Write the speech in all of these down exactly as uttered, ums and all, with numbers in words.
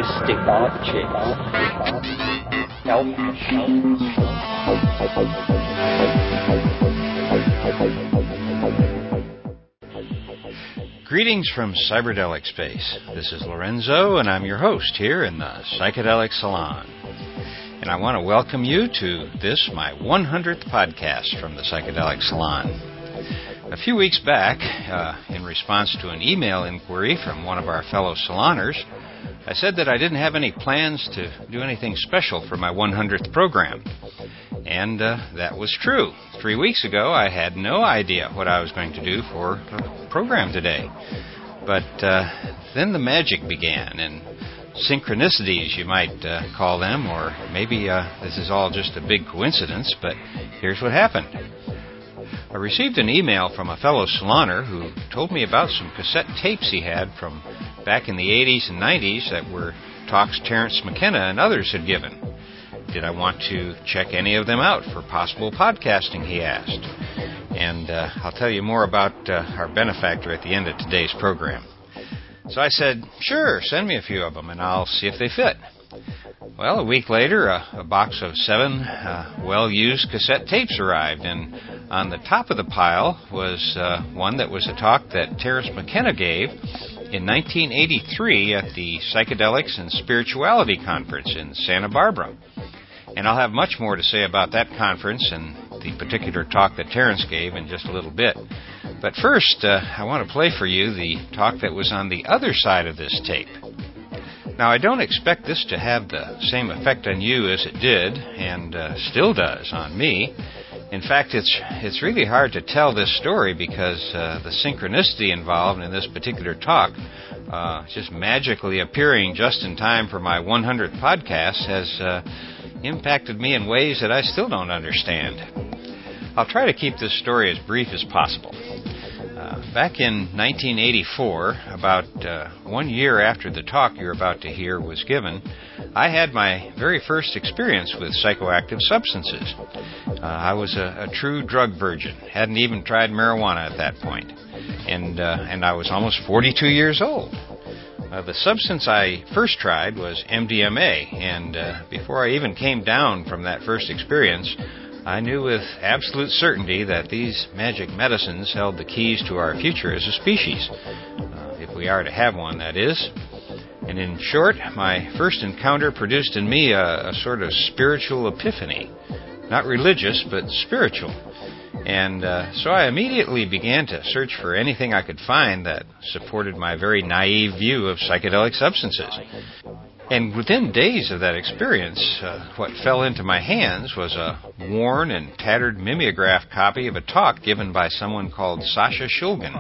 stick objects, help machines. Greetings from Cyberdelic Space. This is Lorenzo, and I'm your host here in the Psychedelic Salon. And I want to welcome you to this, my one hundredth podcast from the Psychedelic Salon. A few weeks back, uh, in response to an email inquiry from one of our fellow saloners, I said that I didn't have any plans to do anything special for my one hundredth program. And uh, that was true. Three weeks ago, I had no idea what I was going to do for a program today. But uh, then the magic began, and synchronicities, you might uh, call them, or maybe uh, this is all just a big coincidence, but here's what happened. I received an email from a fellow saloner who told me about some cassette tapes he had from back in the eighties and nineties that were talks Terence McKenna and others had given. Did I want to check any of them out for possible podcasting, he asked. And uh, I'll tell you more about uh, our benefactor at the end of today's program. So I said, sure, send me a few of them and I'll see if they fit. Well, a week later, a, a box of seven uh, well-used cassette tapes arrived, and on the top of the pile was uh, one that was a talk that Terence McKenna gave in nineteen eighty-three at the Psychedelics and Spirituality Conference in Santa Barbara. And I'll have much more to say about that conference and the particular talk that Terence gave in just a little bit. But first, uh, I want to play for you the talk that was on the other side of this tape. Now, I don't expect this to have the same effect on you as it did, and uh, still does on me. In fact, it's it's really hard to tell this story because uh, the synchronicity involved in this particular talk, uh, just magically appearing just in time for my one hundredth podcast, has uh, impacted me in ways that I still don't understand. I'll try to keep this story as brief as possible. Uh, back in nineteen eighty-four, about uh, one year after the talk you're about to hear was given, I had my very first experience with psychoactive substances. Uh, I was a, a true drug virgin, hadn't even tried marijuana at that point, and uh, and I was almost forty-two years old. Uh, the substance I first tried was M D M A, and uh, before I even came down from that first experience, I knew with absolute certainty that these magic medicines held the keys to our future as a species, uh, if we are to have one, that is. And in short, my first encounter produced in me a, a sort of spiritual epiphany. Not religious, but spiritual. And uh, so I immediately began to search for anything I could find that supported my very naive view of psychedelic substances. And within days of that experience, uh, what fell into my hands was a worn and tattered mimeograph copy of a talk given by someone called Sasha Shulgin.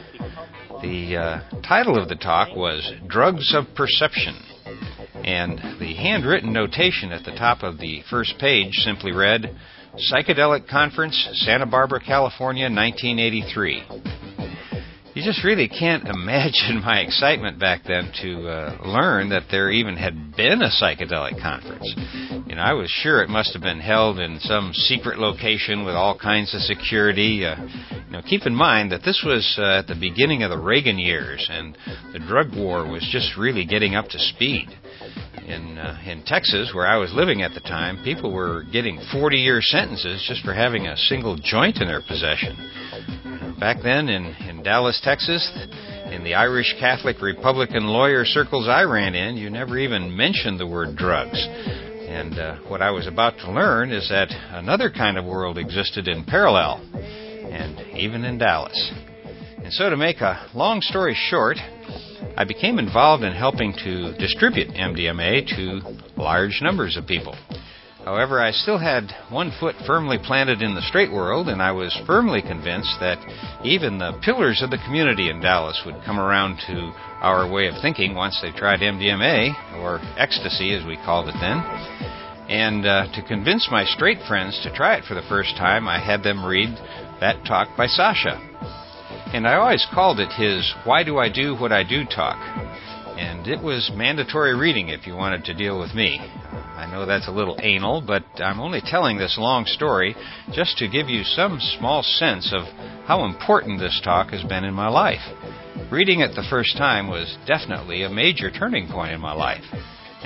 The uh, title of the talk was Drugs of Perception, and the handwritten notation at the top of the first page simply read, Psychedelic Conference, Santa Barbara, California, nineteen eighty-three. You just really can't imagine my excitement back then to uh, learn that there even had been a psychedelic conference. You know, I was sure it must have been held in some secret location with all kinds of security. Uh, you know, keep in mind that this was uh, at the beginning of the Reagan years, and the drug war was just really getting up to speed. In uh, in Texas, where I was living at the time, people were getting forty-year sentences just for having a single joint in their possession. Back then, in, in Dallas, Texas, in the Irish Catholic Republican lawyer circles I ran in, you never even mentioned the word drugs. And uh, what I was about to learn is that another kind of world existed in parallel, and even in Dallas. And so to make a long story short, I became involved in helping to distribute M D M A to large numbers of people. However, I still had one foot firmly planted in the straight world, and I was firmly convinced that even the pillars of the community in Dallas would come around to our way of thinking once they tried M D M A, or ecstasy as we called it then. And uh, to convince my straight friends to try it for the first time, I had them read that talk by Sasha. And I always called it his Why Do I Do What I Do talk. And it was mandatory reading if you wanted to deal with me. I know that's a little anal, but I'm only telling this long story just to give you some small sense of how important this talk has been in my life. Reading it the first time was definitely a major turning point in my life.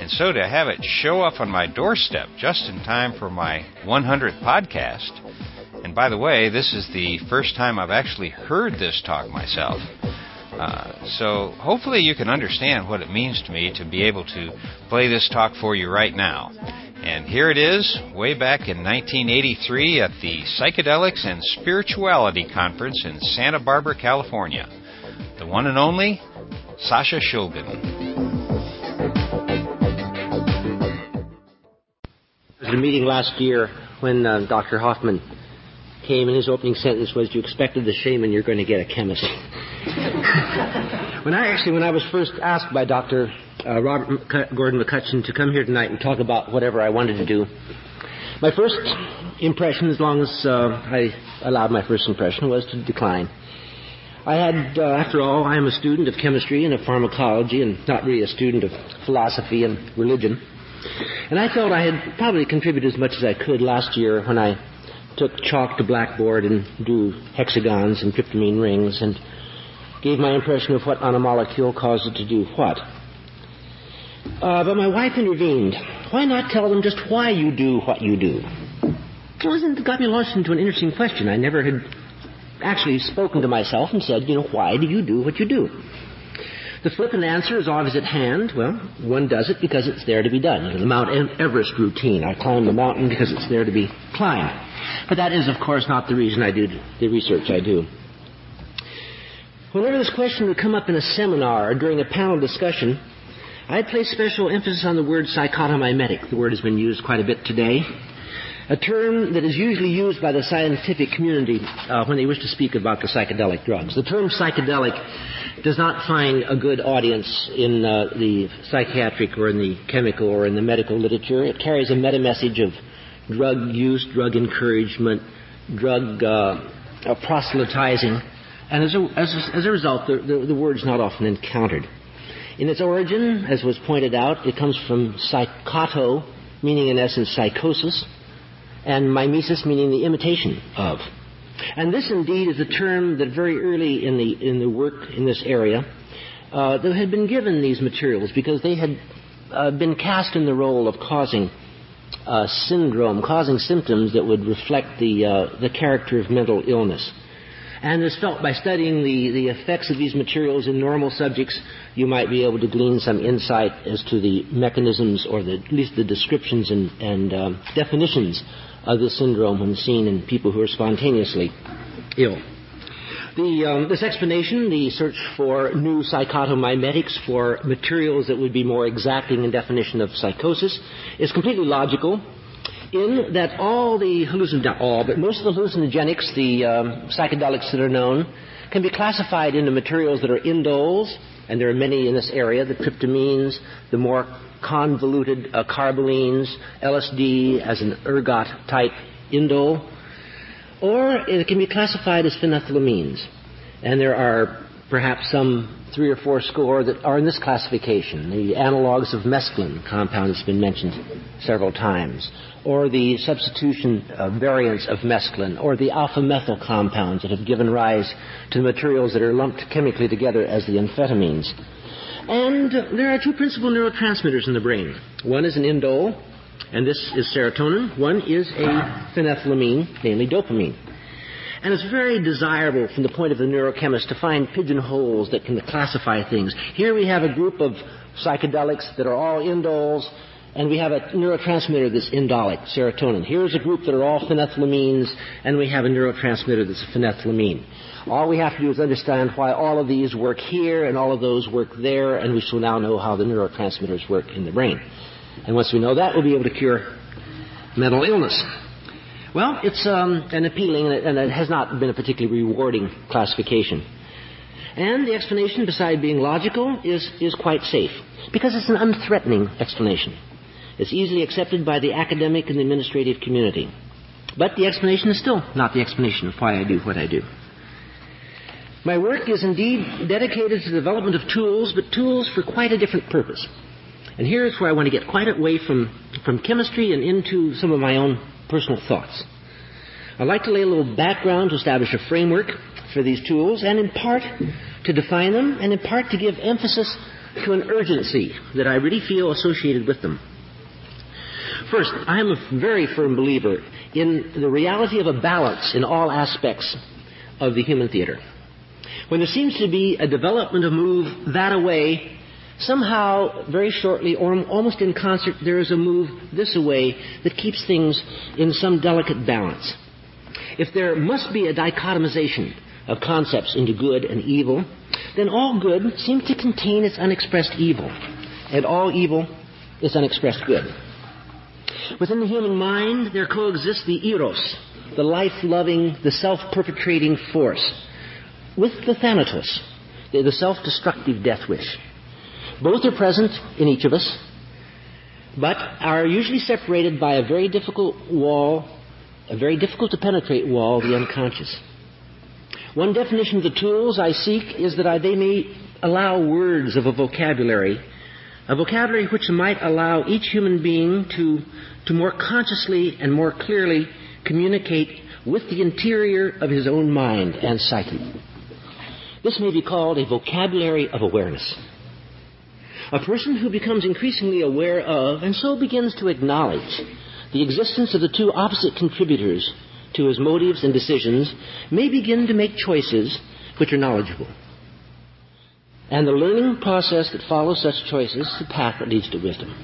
And so to have it show up on my doorstep just in time for my one hundredth podcast, and by the way, this is the first time I've actually heard this talk myself, uh, so hopefully you can understand what it means to me to be able to play this talk for you right now. And here it is, way back in nineteen eighty-three at the Psychedelics and Spirituality Conference in Santa Barbara, California. The one and only Sasha Shulgin. There was a meeting last year when uh, Doctor Hoffman came, and his opening sentence was, "You expected the shaman, you're going to get a chemist." when I actually, when I was first asked by Doctor Uh, Robert McC- Gordon McCutcheon to come here tonight and talk about whatever I wanted to do, my first impression, as long as uh, I allowed my first impression, was to decline. I had, uh, after all, I am a student of chemistry and of pharmacology and not really a student of philosophy and religion. And I felt I had probably contributed as much as I could last year when I took chalk to blackboard and drew hexagons and tryptamine rings and gave my impression of what on a molecule caused it to do what. Uh, but my wife intervened. Why not tell them just why you do what you do? Well, it got me launched into an interesting question. I never had actually spoken to myself and said, you know, why do you do what you do? The flippant answer is always at hand. Well, one does it because it's there to be done. You know, the Mount Everest routine. I climb the mountain because it's there to be climbed. But that is, of course, not the reason I do the research I do. Whenever this question would come up in a seminar or during a panel discussion, I'd place special emphasis on the word psychotomimetic. The word has been used quite a bit today. A term that is usually used by the scientific community uh, when they wish to speak about the psychedelic drugs. The term psychedelic does not find a good audience in uh, the psychiatric or in the chemical or in the medical literature. It carries a meta-message of drug use, drug encouragement, drug uh, proselytizing. And as a, as a, as a result, the, the, the word's not often encountered. In its origin, as was pointed out, it comes from psychoto, meaning in essence psychosis, and mimesis, meaning the imitation of. And this indeed is a term that very early in the in the work in this area, uh, that had been given these materials because they had uh, been cast in the role of causing uh, syndrome, causing symptoms that would reflect the uh, the character of mental illness. And it's felt by studying the, the effects of these materials in normal subjects, you might be able to glean some insight as to the mechanisms or the, at least the descriptions and, and um, definitions of this syndrome when seen in people who are spontaneously ill. The, um, this explanation, the search for new psychotomimetics, for materials that would be more exacting in definition of psychosis, is completely logical, in that all the hallucinogens, not all, but most of the hallucinogenics, the um, psychedelics that are known, can be classified into materials that are indoles, and there are many in this area, the tryptamines, the more convoluted uh, carbolines, L S D as an ergot-type indole, or it can be classified as phenethylamines. And there are perhaps some three or four score that are in this classification. The analogs of mescaline compound has been mentioned several times, or the substitution uh, variants of mescaline, or the alpha-methyl compounds that have given rise to the materials that are lumped chemically together as the amphetamines. And uh, there are two principal neurotransmitters in the brain. One is an indole, and this is serotonin. One is a phenethylamine, namely dopamine. And it's very desirable from the point of the neurochemist to find pigeonholes that can classify things. Here we have a group of psychedelics that are all indoles, and we have a neurotransmitter that's indolic, serotonin. Here's a group that are all phenethylamines, and we have a neurotransmitter that's a phenethylamine. All we have to do is understand why all of these work here and all of those work there, and we shall now know how the neurotransmitters work in the brain. And once we know that, we'll be able to cure mental illness. Well, it's um, an appealing, and it has not been a particularly rewarding classification. And the explanation, beside being logical, is, is quite safe, because it's an unthreatening explanation. It's easily accepted by the academic and the administrative community. But the explanation is still not the explanation of why I do what I do. My work is indeed dedicated to the development of tools, but tools for quite a different purpose. And here's where I want to get quite away from, from chemistry and into some of my own personal thoughts. I'd like to lay a little background to establish a framework for these tools, and in part to define them, and in part to give emphasis to an urgency that I really feel associated with them. First, I am a very firm believer in the reality of a balance in all aspects of the human theater. When there seems to be a development, a move that away, somehow, very shortly, or almost in concert, there is a move this away that keeps things in some delicate balance. If there must be a dichotomization of concepts into good and evil, then all good seems to contain its unexpressed evil, and all evil is unexpressed good. Within the human mind, there coexists the eros, the life-loving, the self-perpetrating force, with the thanatos, the self-destructive death wish. Both are present in each of us, but are usually separated by a very difficult wall, a very difficult to penetrate wall, the unconscious. One definition of the tools I seek is that I, they may allow words of a vocabulary, a vocabulary which might allow each human being to, to more consciously and more clearly communicate with the interior of his own mind and psyche. This may be called a vocabulary of awareness. A person who becomes increasingly aware of, and so begins to acknowledge, the existence of the two opposite contributors to his motives and decisions may begin to make choices which are knowledgeable. And the learning process that follows such choices is the path that leads to wisdom.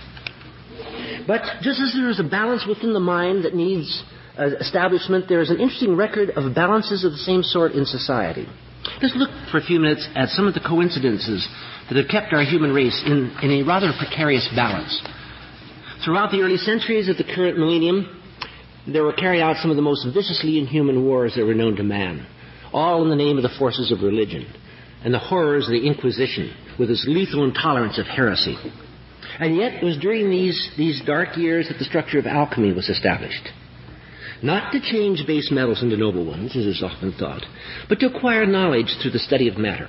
But just as there is a balance within the mind that needs uh, establishment, there is an interesting record of balances of the same sort in society. Let's look for a few minutes at some of the coincidences that have kept our human race in, in a rather precarious balance. Throughout the early centuries of the current millennium, there were carried out some of the most viciously inhuman wars that were known to man, all in the name of the forces of religion and the horrors of the Inquisition with its lethal intolerance of heresy. And yet it was during these, these dark years that the structure of alchemy was established. Not to change base metals into noble ones, as is often thought, but to acquire knowledge through the study of matter.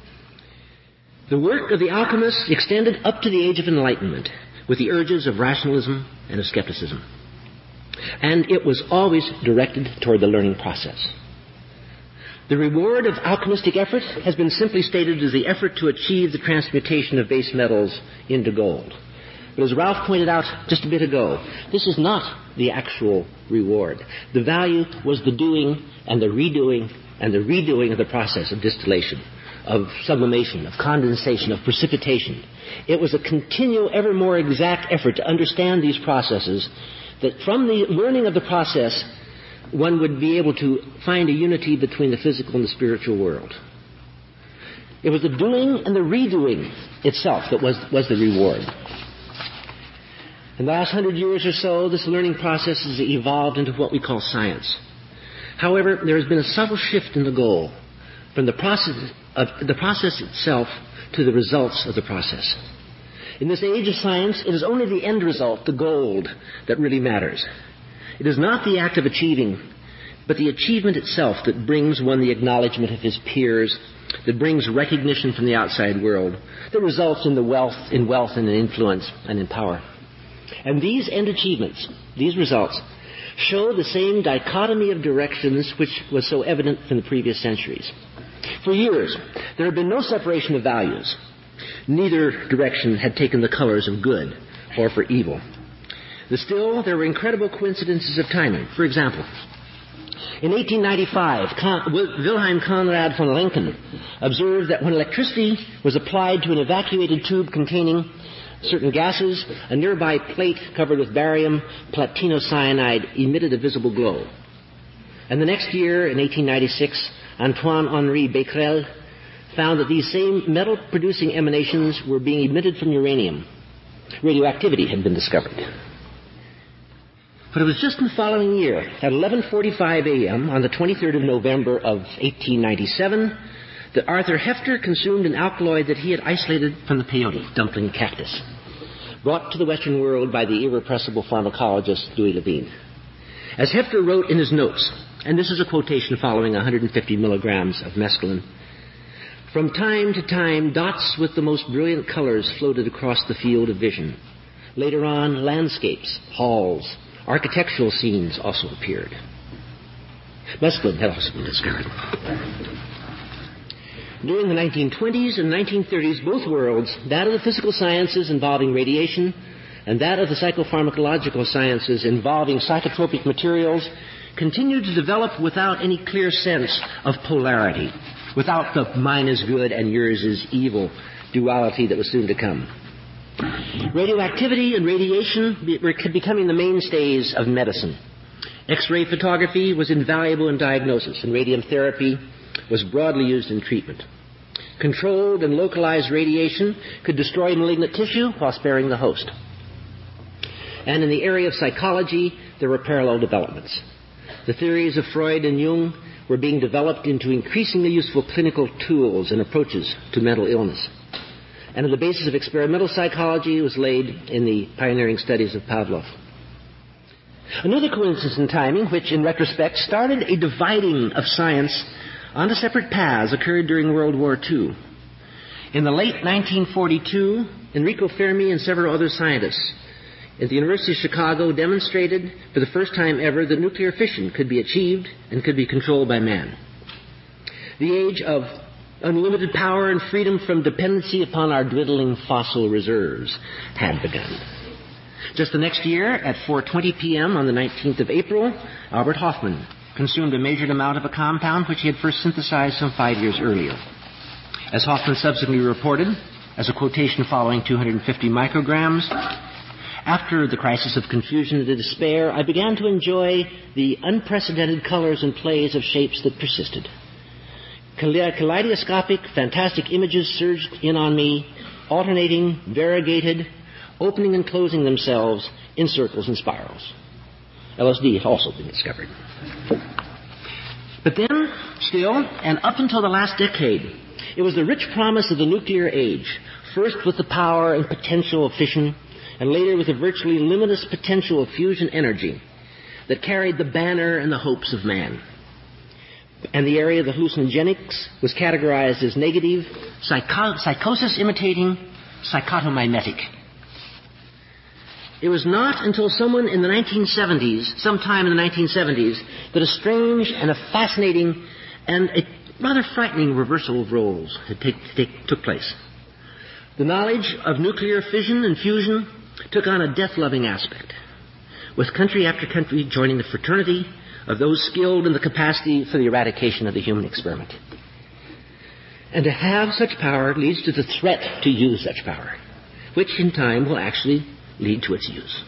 The work of the alchemists extended up to the age of enlightenment, with the urges of rationalism and of skepticism. And it was always directed toward the learning process. The reward of alchemistic effort has been simply stated as the effort to achieve the transmutation of base metals into gold. But as Ralph pointed out just a bit ago, this is not the actual reward. The value was the doing and the redoing and the redoing of the process of distillation, of sublimation, of condensation, of precipitation. It was a continual, ever more exact effort to understand these processes, that from the learning of the process, one would be able to find a unity between the physical and the spiritual world. It was the doing and the redoing itself that was, was the reward. In the last hundred years or so, this learning process has evolved into what we call science. However, there has been a subtle shift in the goal from the process of the process itself to the results of the process. In this age of science, it is only the end result, the gold, that really matters. It is not the act of achieving, but the achievement itself that brings one the acknowledgement of his peers, that brings recognition from the outside world, that results in the wealth, in wealth and in influence and in power. And these end achievements, these results, show the same dichotomy of directions which was so evident from the previous centuries. For years, there had been no separation of values. Neither direction had taken the colors of good or for evil. But still, there were incredible coincidences of timing. For example, in eighteen ninety-five, Con- Wilhelm Conrad von Lenken observed that when electricity was applied to an evacuated tube containing certain gases, a nearby plate covered with barium platinocyanide emitted a visible glow. And the next year, in eighteen ninety-six, Antoine-Henri Becquerel found that these same metal-producing emanations were being emitted from uranium. Radioactivity had been discovered. But it was just in the following year, at eleven forty-five a.m. on the twenty-third of November of eighteen ninety-seven, that Arthur Hefter consumed an alkaloid that he had isolated from the peyote, dumpling cactus, brought to the Western world by the irrepressible pharmacologist Louis Levine. As Hefter wrote in his notes, and this is a quotation following one hundred fifty milligrams of mescaline, "From time to time, dots with the most brilliant colors floated across the field of vision. Later on, landscapes, halls, architectural scenes also appeared." Mescaline had also been discovered. During the nineteen twenties and nineteen thirties, both worlds, that of the physical sciences involving radiation and that of the psychopharmacological sciences involving psychotropic materials, continued to develop without any clear sense of polarity, without the mine is good and yours is evil duality that was soon to come. Radioactivity and radiation were becoming the mainstays of medicine. X-ray photography was invaluable in diagnosis, and radium therapy was broadly used in treatment. Controlled and localized radiation could destroy malignant tissue while sparing the host. And in the area of psychology, there were parallel developments. The theories of Freud and Jung were being developed into increasingly useful clinical tools and approaches to mental illness. And the basis of experimental psychology was laid in the pioneering studies of Pavlov. Another coincidence in timing, which in retrospect started a dividing of science onto separate paths, occurred during World War Two. In the late nineteen forty-two, Enrico Fermi and several other scientists at the University of Chicago demonstrated for the first time ever that nuclear fission could be achieved and could be controlled by man. The age of unlimited power and freedom from dependency upon our dwindling fossil reserves had begun. Just the next year, at four twenty p.m. on the nineteenth of April, Albert Hoffman consumed a measured amount of a compound which he had first synthesized some five years earlier. As Hoffman subsequently reported, as a quotation following two hundred fifty micrograms, after the crisis of confusion and despair, I began to enjoy the unprecedented colors and plays of shapes that persisted. Kaleidoscopic, fantastic images surged in on me, alternating, variegated, opening and closing themselves in circles and spirals. L S D had also been discovered. But then, still, and up until the last decade, it was the rich promise of the nuclear age, first with the power and potential of fission, and later with the virtually limitless potential of fusion energy, that carried the banner and the hopes of man. And the area of the hallucinogenics was categorized as negative, psycho- psychosis-imitating, psychotomimetic. It was not until someone in the nineteen seventies, sometime in the nineteen seventies, that a strange and a fascinating and a rather frightening reversal of roles had take, take, took place. The knowledge of nuclear fission and fusion took on a death-loving aspect, with country after country joining the fraternity of those skilled in the capacity for the eradication of the human experiment. And to have such power leads to the threat to use such power, which in time will actually lead to its use.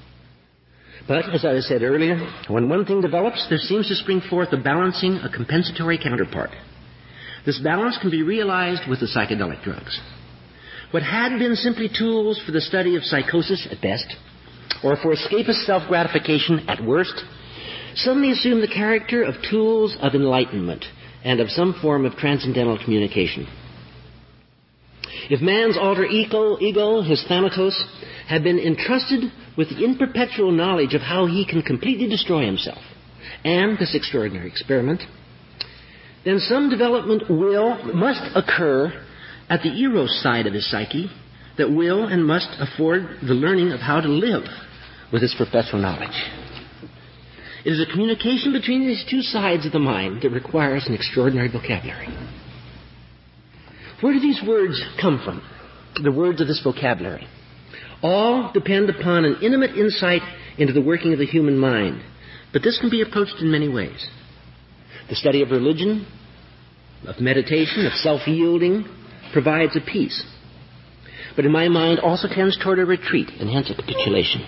But, as I said earlier, when one thing develops, there seems to spring forth a balancing, a compensatory counterpart. This balance can be realized with the psychedelic drugs. What had been simply tools for the study of psychosis at best, or for escapist self-gratification at worst, suddenly assume the character of tools of enlightenment and of some form of transcendental communication. If man's alter ego, ego, his thanatos, had been entrusted with the imperpetual knowledge of how he can completely destroy himself and this extraordinary experiment, then some development will, must occur at the eros side of his psyche that will and must afford the learning of how to live with this perpetual knowledge. It is a communication between these two sides of the mind that requires an extraordinary vocabulary. Where do these words come from, the words of this vocabulary? All depend upon an intimate insight into the working of the human mind, but this can be approached in many ways. The study of religion, of meditation, of self-yielding, provides a peace, but in my mind also tends toward a retreat and hence a capitulation.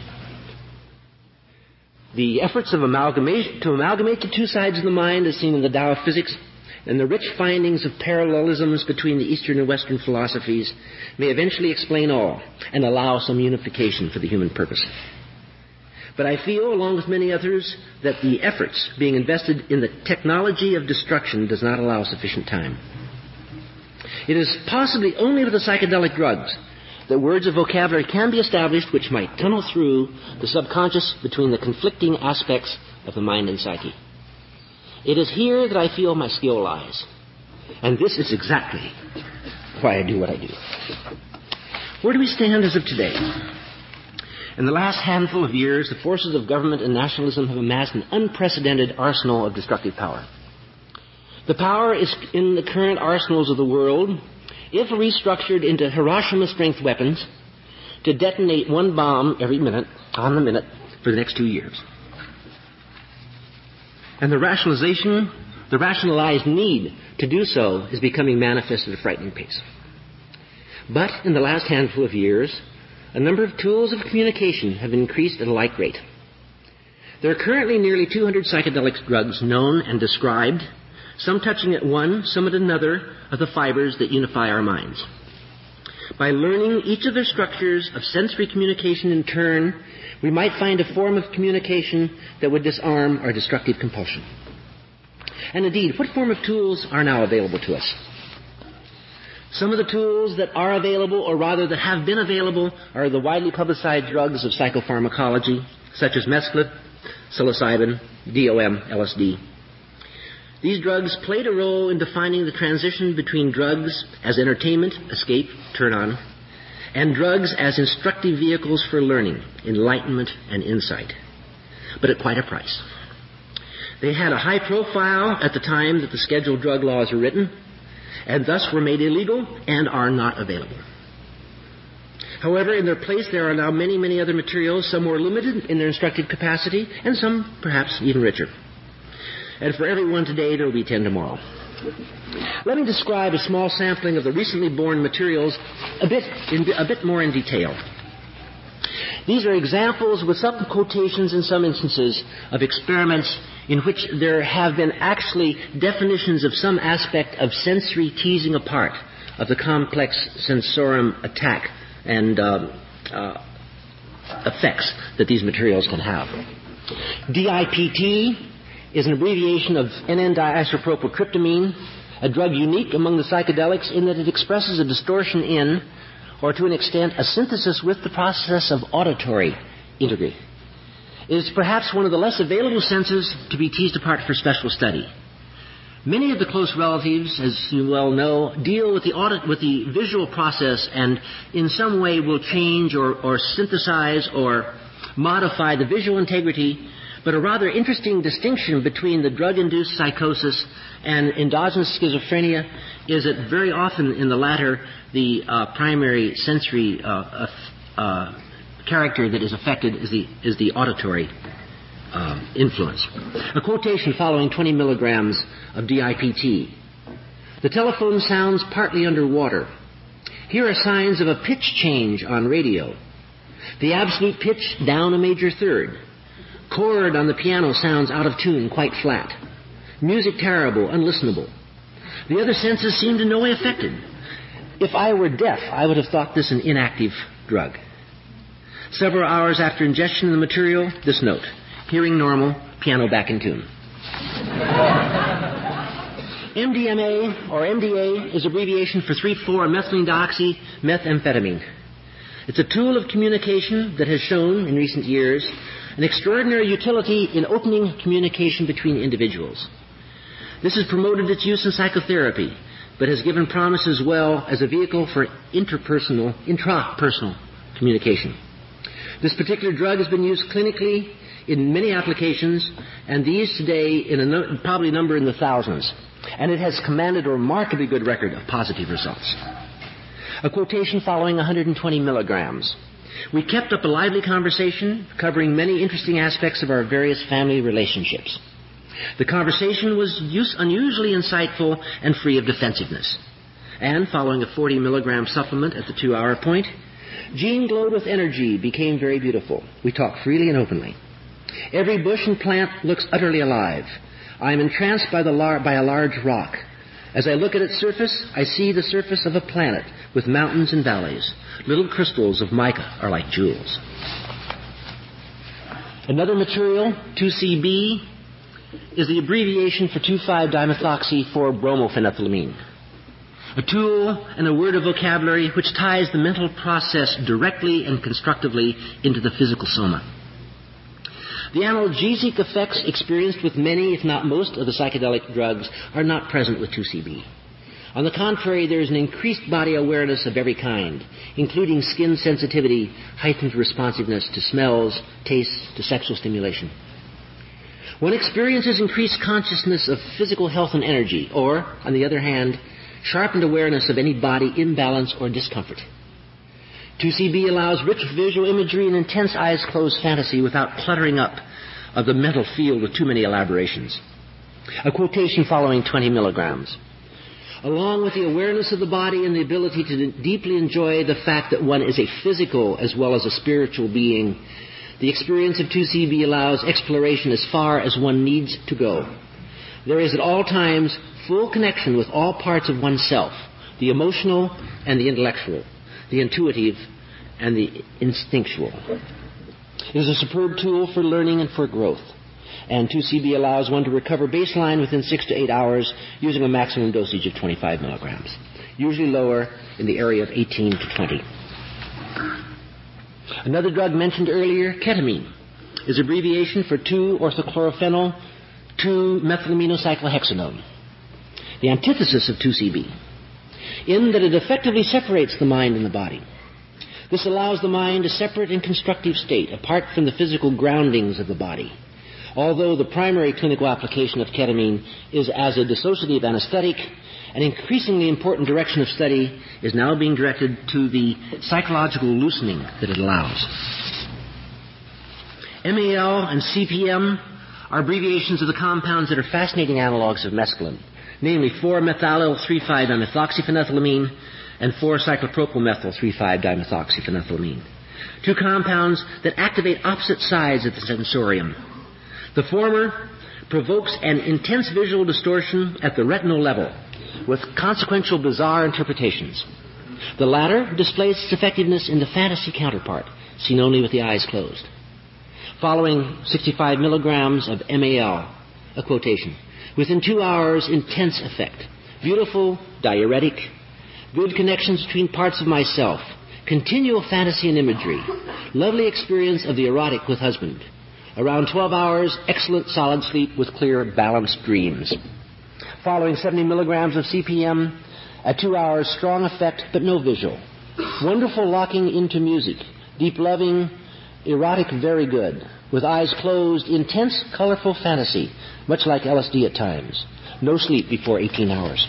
The efforts of amalgamation, to amalgamate the two sides of the mind as seen in the Tao of Physics and the rich findings of parallelisms between the Eastern and Western philosophies may eventually explain all and allow some unification for the human purpose. But I feel, along with many others, that the efforts being invested in the technology of destruction does not allow sufficient time. It is possibly only with the psychedelic drugs that words of vocabulary can be established which might tunnel through the subconscious between the conflicting aspects of the mind and psyche. It is here that I feel my skill lies. And this is exactly why I do what I do. Where do we stand as of today? In the last handful of years, the forces of government and nationalism have amassed an unprecedented arsenal of destructive power. The power is in the current arsenals of the world, if restructured into Hiroshima-strength weapons, to detonate one bomb every minute, on the minute, for the next two years. And the rationalization, the rationalized need to do so is becoming manifest at a frightening pace. But in the last handful of years, a number of tools of communication have increased at a like rate. There are currently nearly two hundred psychedelic drugs known and described, some touching at one, some at another of the fibers that unify our minds. By learning each of their structures of sensory communication in turn, we might find a form of communication that would disarm our destructive compulsion. And indeed, what form of tools are now available to us? Some of the tools that are available, or rather that have been available, are the widely publicized drugs of psychopharmacology, such as mescaline, psilocybin, D O M, L S D. These drugs played a role in defining the transition between drugs as entertainment, escape, turn on, and drugs as instructive vehicles for learning, enlightenment, and insight, but at quite a price. They had a high profile at the time that the scheduled drug laws were written, and thus were made illegal and are not available. However, in their place there are now many, many other materials, some more limited in their instructive capacity, and some perhaps even richer. And for every one today, there will be ten tomorrow. Let me describe a small sampling of the recently born materials a bit, in, a bit more in detail. These are examples with some quotations in some instances of experiments in which there have been actually definitions of some aspect of sensory teasing apart of the complex sensorium attack and uh, uh, effects that these materials can have. D I P T is an abbreviation of N N-diisopropyltryptamine, a drug unique among the psychedelics in that it expresses a distortion in, or to an extent, a synthesis with the process of auditory integrity. It is perhaps one of the less available senses to be teased apart for special study. Many of the close relatives, as you well know, deal with the audit, with the visual process and in some way will change or, or synthesize or modify the visual integrity. But a rather interesting distinction between the drug-induced psychosis and endogenous schizophrenia is that very often in the latter, the uh, primary sensory uh, uh, uh, character that is affected is the, is the auditory uh, influence. A quotation following twenty milligrams of D I P T. The telephone sounds partly underwater. Here are signs of a pitch change on radio. The absolute pitch down a major third. Chord on the piano sounds out of tune, quite flat. Music terrible, unlistenable. The other senses seem in no way affected. If I were deaf, I would have thought this an inactive drug. Several hours after ingestion of the material, this note. Hearing normal, piano back in tune. M D M A, or M D A, is abbreviation for three four methylene dioxy methamphetamine. It's a tool of communication that has shown, in recent years, an extraordinary utility in opening communication between individuals. This has promoted its use in psychotherapy, but has given promise as well as a vehicle for interpersonal, intrapersonal communication. This particular drug has been used clinically in many applications, and these today in a no, probably number in the thousands. And it has commanded a remarkably good record of positive results. A quotation following one hundred twenty milligrams. We kept up a lively conversation covering many interesting aspects of our various family relationships. The conversation was use, unusually insightful and free of defensiveness. And following a forty milligram supplement at the two-hour point, Jean glowed with energy, became very beautiful. We talked freely and openly. Every bush and plant looks utterly alive. I am entranced by, the lar- by a large rock. As I look at its surface, I see the surface of a planet with mountains and valleys. Little crystals of mica are like jewels. Another material, two C B, is the abbreviation for two five dimethoxy four bromophenethylamine. A tool and a word of vocabulary which ties the mental process directly and constructively into the physical soma. The analgesic effects experienced with many, if not most, of the psychedelic drugs are not present with two C B. On the contrary, there is an increased body awareness of every kind, including skin sensitivity, heightened responsiveness to smells, tastes, to sexual stimulation. One experiences increased consciousness of physical health and energy, or, on the other hand, sharpened awareness of any body imbalance or discomfort. two C B allows rich visual imagery and intense eyes-closed fantasy without cluttering up of the mental field with too many elaborations. A quotation following twenty milligrams. Along with the awareness of the body and the ability to deeply enjoy the fact that one is a physical as well as a spiritual being, the experience of two C B allows exploration as far as one needs to go. There is at all times full connection with all parts of oneself, the emotional and the intellectual, the intuitive and the instinctual. It is a superb tool for learning and for growth. And two C B allows one to recover baseline within six to eight hours using a maximum dosage of twenty-five milligrams, usually lower in the area of eighteen to twenty. Another drug mentioned earlier, ketamine, is abbreviation for two orthochlorophenyl two methylaminocyclohexanone, the antithesis of two C B, in that it effectively separates the mind and the body. This allows the mind a separate and constructive state, apart from the physical groundings of the body. Although the primary clinical application of ketamine is as a dissociative anesthetic, an increasingly important direction of study is now being directed to the psychological loosening that it allows. M A L and C P M are abbreviations of the compounds that are fascinating analogs of mescaline, namely four methyl three five dimethoxyphenethylamine and four cyclopropylmethyl three five dimethoxyphenethylamine, two compounds that activate opposite sides of the sensorium. The former provokes an intense visual distortion at the retinal level, with consequential bizarre interpretations. The latter displays its effectiveness in the fantasy counterpart, seen only with the eyes closed. Following sixty-five milligrams of M A L, a quotation, within two hours, intense effect, beautiful, diuretic, good connections between parts of myself, continual fantasy and imagery, lovely experience of the erotic with husband. Around twelve hours, excellent solid sleep with clear, balanced dreams. Following seventy milligrams of C P M, at two hours, strong effect but no visual. Wonderful locking into music, deep loving, erotic, very good. With eyes closed, intense, colorful fantasy, much like L S D at times. No sleep before eighteen hours.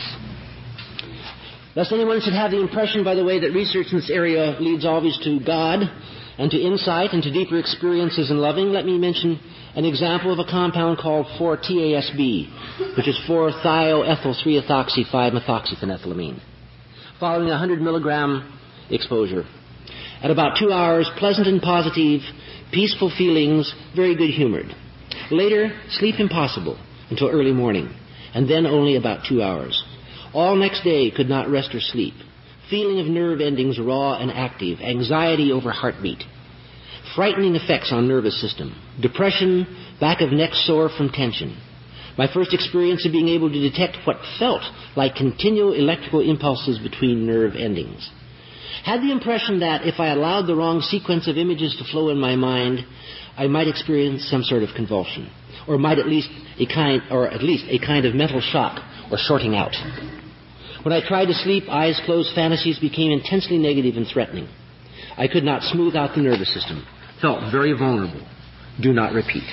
Lest anyone should have the impression, by the way, that research in this area leads always to God and to insight and to deeper experiences in loving, let me mention an example of a compound called four T A S B, which is four thioethyl three ethoxy five methoxyphenethylamine. Following a one hundred milligram exposure. At about two hours, pleasant and positive, peaceful feelings, very good-humored. Later, sleep impossible until early morning, and then only about two hours. All next day could not rest or sleep. Feeling of nerve endings raw and active, anxiety over heartbeat, frightening effects on nervous system, depression, back of neck sore from tension. My first experience of being able to detect what felt like continual electrical impulses between nerve endings. Had the impression that if I allowed the wrong sequence of images to flow in my mind, I might experience some sort of convulsion, or might at least a kind, or at least a kind of mental shock or sorting out. When I tried to sleep, eyes closed fantasies became intensely negative and threatening. I could not smooth out the nervous system. Felt very vulnerable. Do not repeat.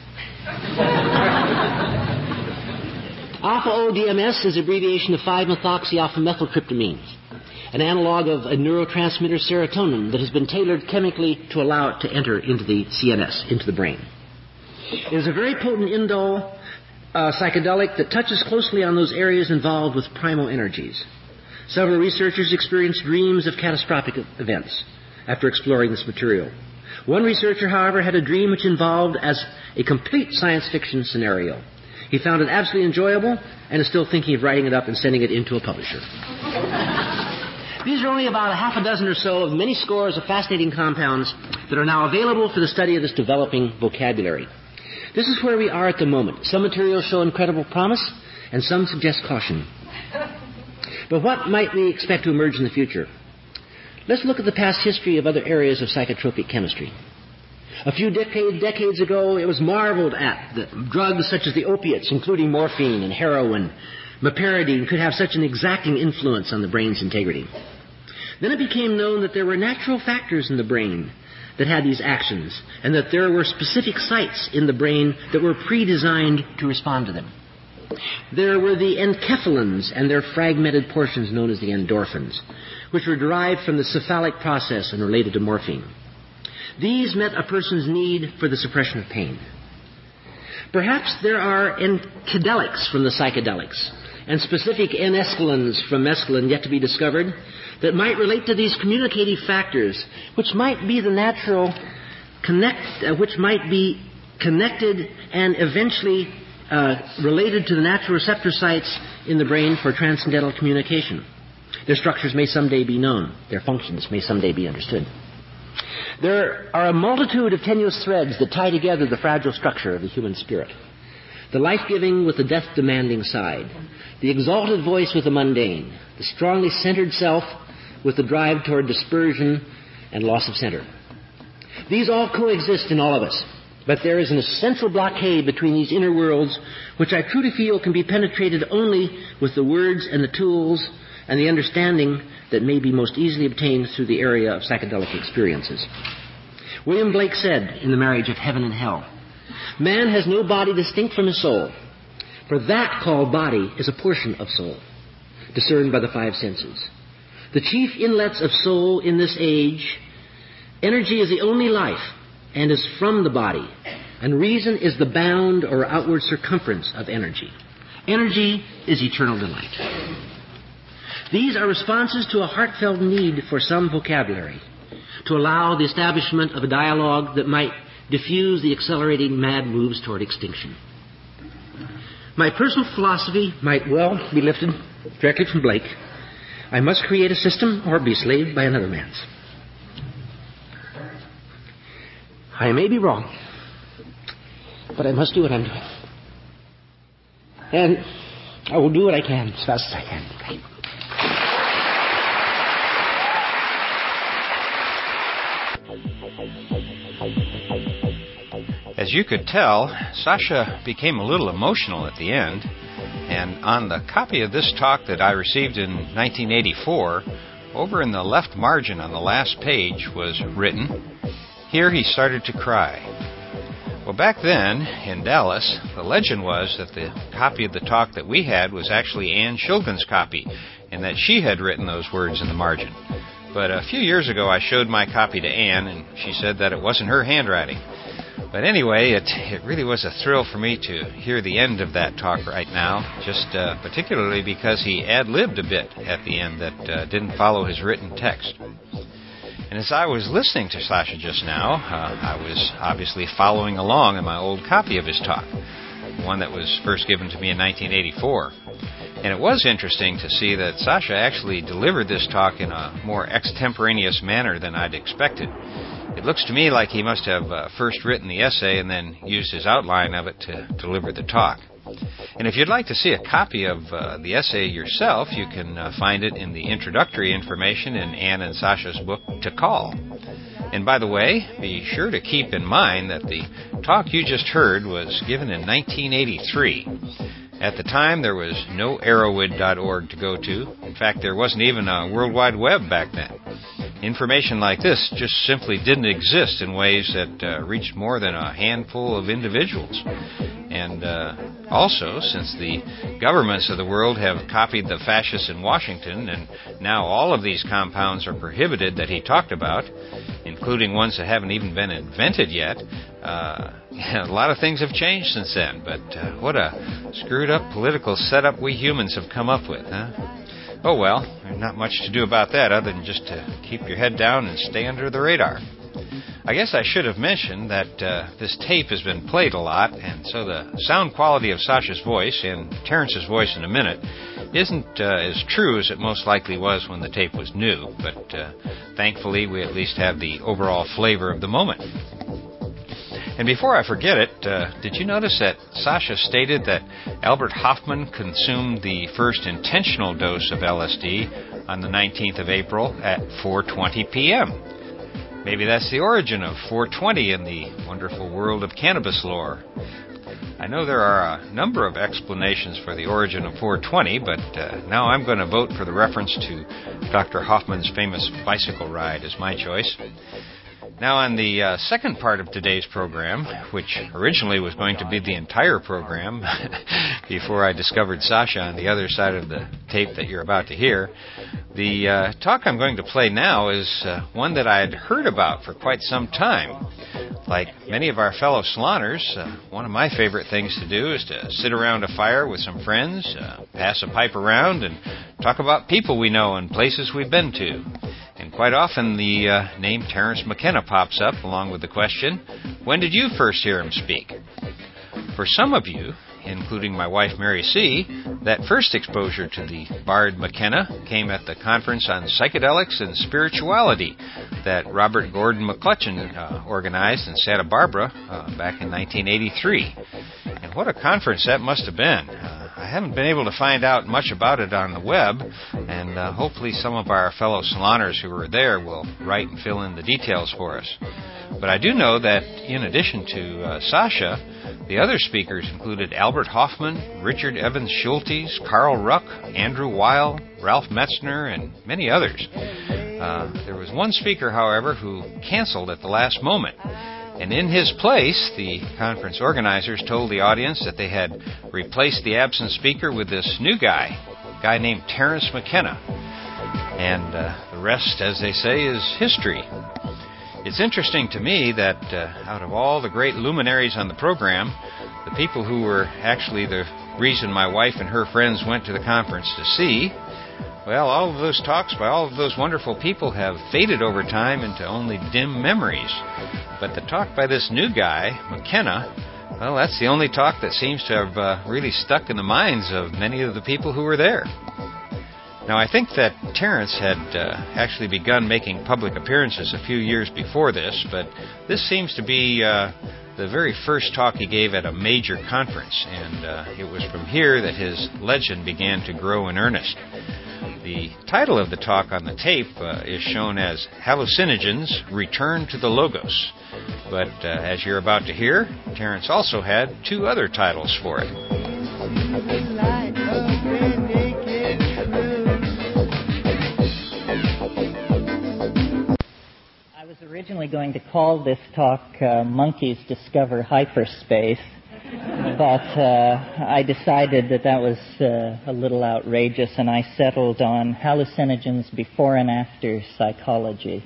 Alpha-O D M S is abbreviation of five methoxy-alpha-methyltryptamine, an analog of a neurotransmitter serotonin that has been tailored chemically to allow it to enter into the C N S, into the brain. It is a very potent indole uh, psychedelic that touches closely on those areas involved with primal energies. Several researchers experienced dreams of catastrophic events after exploring this material. One researcher, however, had a dream which involved as a complete science fiction scenario. He found it absolutely enjoyable and is still thinking of writing it up and sending it into a publisher. These are only about a half a dozen or so of many scores of fascinating compounds that are now available for the study of this developing vocabulary. This is where we are at the moment. Some materials show incredible promise, and some suggest caution. But what might we expect to emerge in the future? Let's look at the past history of other areas of psychotropic chemistry. A few decade, decades ago, it was marveled at that drugs such as the opiates, including morphine and heroin, meperidine, could have such an exacting influence on the brain's integrity. Then it became known that there were natural factors in the brain that had these actions, and that there were specific sites in the brain that were pre-designed to respond to them. There were the enkephalins and their fragmented portions known as the endorphins, which were derived from the cephalic process and related to morphine. These met a person's need for the suppression of pain. Perhaps there are enkadelics from the psychedelics and specific N-escalins from mescaline yet to be discovered that might relate to these communicative factors, which might be the natural connect, uh, which might be connected and eventually uh, related to the natural receptor sites in the brain for transcendental communication. Their structures may someday be known. Their functions may someday be understood. There are a multitude of tenuous threads that tie together the fragile structure of the human spirit. The life-giving with the death-demanding side. The exalted voice with the mundane. The strongly centered self with the drive toward dispersion and loss of center. These all coexist in all of us. But there is an essential blockade between these inner worlds, which I truly feel can be penetrated only with the words and the tools and the understanding that may be most easily obtained through the area of psychedelic experiences. William Blake said in The Marriage of Heaven and Hell, "Man has no body distinct from his soul, for that called body is a portion of soul, discerned by the five senses. The chief inlets of soul in this age, energy is the only life, and is from the body, and reason is the bound or outward circumference of energy. Energy is eternal delight." These are responses to a heartfelt need for some vocabulary, to allow the establishment of a dialogue that might diffuse the accelerating mad moves toward extinction. My personal philosophy might well be lifted directly from Blake. I must create a system or be slaved by another man's. I may be wrong, but I must do what I'm doing. And I will do what I can as fast as I can. Okay? As you could tell, Sasha became a little emotional at the end, and on the copy of this talk that I received in nineteen eighty-four, over in the left margin on the last page was written, "Here he started to cry." Well, back then, in Dallas, the legend was that the copy of the talk that we had was actually Anne Shulgin's copy, and that she had written those words in the margin. But a few years ago, I showed my copy to Anne, and she said that it wasn't her handwriting. But anyway, it, it really was a thrill for me to hear the end of that talk right now, just uh, particularly because he ad-libbed a bit at the end that uh, didn't follow his written text. And as I was listening to Sasha just now, uh, I was obviously following along in my old copy of his talk, the one that was first given to me in nineteen eighty-four. And it was interesting to see that Sasha actually delivered this talk in a more extemporaneous manner than I'd expected. It looks to me like he must have uh, first written the essay and then used his outline of it to deliver the talk. And if you'd like to see a copy of uh, the essay yourself, you can uh, find it in the introductory information in Anne and Sasha's book, To Call. And by the way, be sure to keep in mind that the talk you just heard was given in nineteen eighty-three. At the time, there was no Arrowwood dot org to go to. In fact, there wasn't even a World Wide Web back then. Information like this just simply didn't exist in ways that uh, reached more than a handful of individuals. And uh, also, since the governments of the world have copied the fascists in Washington, and now all of these compounds are prohibited that he talked about, including ones that haven't even been invented yet, uh, a lot of things have changed since then. But uh, what a screwed up political setup we humans have come up with, huh? Oh well, there's not much to do about that other than just to keep your head down and stay under the radar. I guess I should have mentioned that uh, this tape has been played a lot, and so the sound quality of Sasha's voice, and Terence's voice in a minute, isn't uh, as true as it most likely was when the tape was new, but uh, thankfully we at least have the overall flavor of the moment. And before I forget it, uh, did you notice that Sasha stated that Albert Hofmann consumed the first intentional dose of L S D on the nineteenth of April at four twenty p.m.? Maybe that's the origin of four twenty in the wonderful world of cannabis lore. I know there are a number of explanations for the origin of four twenty, but uh, now I'm going to vote for the reference to Doctor Hoffman's famous bicycle ride as my choice. Now, on the uh, second part of today's program, which originally was going to be the entire program before I discovered Sasha on the other side of the tape that you're about to hear, the uh, talk I'm going to play now is uh, one that I had heard about for quite some time. Like many of our fellow saloners, uh, one of my favorite things to do is to sit around a fire with some friends, uh, pass a pipe around, and talk about people we know and places we've been to. And quite often the uh, name Terence McKenna pops up along with the question, when did you first hear him speak? For some of you, including my wife Mary C., that first exposure to the Bard McKenna came at the conference on psychedelics and spirituality that Robert Gordon McClutchan uh, organized in Santa Barbara uh, back in nineteen eighty-three. And what a conference that must have been. Uh, I haven't been able to find out much about it on the web, and uh, hopefully some of our fellow saloners who were there will write and fill in the details for us. But I do know that in addition to uh, Sasha, the other speakers included Albert Hoffman, Richard Evans Schultes, Carl Ruck, Andrew Weil, Ralph Metzner, and many others. Uh, there was one speaker, however, who canceled at the last moment. And in his place, the conference organizers told the audience that they had replaced the absent speaker with this new guy, a guy named Terence McKenna. And uh, the rest, as they say, is history. It's interesting to me that uh, out of all the great luminaries on the program, the people who were actually the reason my wife and her friends went to the conference to see, well, all of those talks by all of those wonderful people have faded over time into only dim memories. But the talk by this new guy, McKenna, well, that's the only talk that seems to have uh, really stuck in the minds of many of the people who were there. Now, I think that Terence had uh, actually begun making public appearances a few years before this, but this seems to be uh, the very first talk he gave at a major conference, and uh, it was from here that his legend began to grow in earnest. The title of the talk on the tape uh, is shown as Hallucinogens Return to the Logos, but uh, as you're about to hear, Terence also had two other titles for it. I was originally going to call this talk uh, Monkeys Discover Hyperspace, but uh, I decided that that was uh, a little outrageous, and I settled on hallucinogens before and after psychology.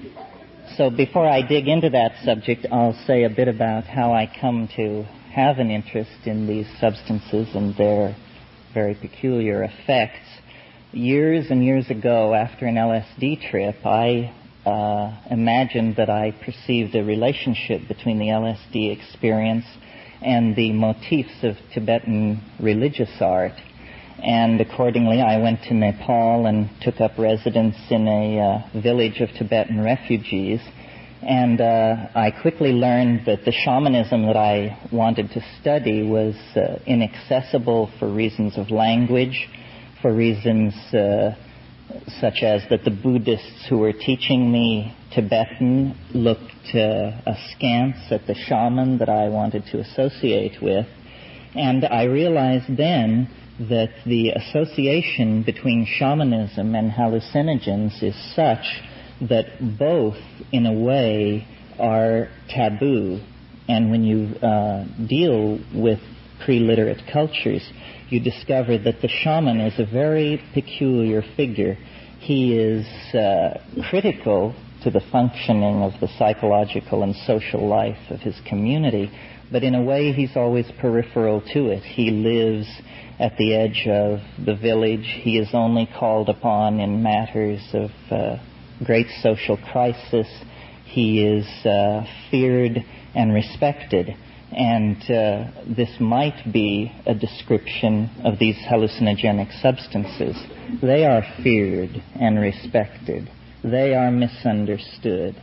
So before I dig into that subject, I'll say a bit about how I come to have an interest in these substances and their very peculiar effects. Years and years ago, after an L S D trip, I Uh, imagined that I perceived a relationship between the L S D experience and the motifs of Tibetan religious art. And accordingly, I went to Nepal and took up residence in a uh, village of Tibetan refugees. And uh, I quickly learned that the shamanism that I wanted to study was uh, inaccessible for reasons of language, for reasons uh, such as that the Buddhists who were teaching me Tibetan looked uh, askance at the shaman that I wanted to associate with. And I realized then that the association between shamanism and hallucinogens is such that both, in a way, are taboo. And when you uh, deal with pre-literate cultures, you discover that the shaman is a very peculiar figure. He is uh, critical to the functioning of the psychological and social life of his community, but in a way he's always peripheral to it. He lives at the edge of the village. He is only called upon in matters of uh, great social crisis. He is uh, feared and respected. And uh, this might be a description of these hallucinogenic substances. They are feared and respected. They are misunderstood.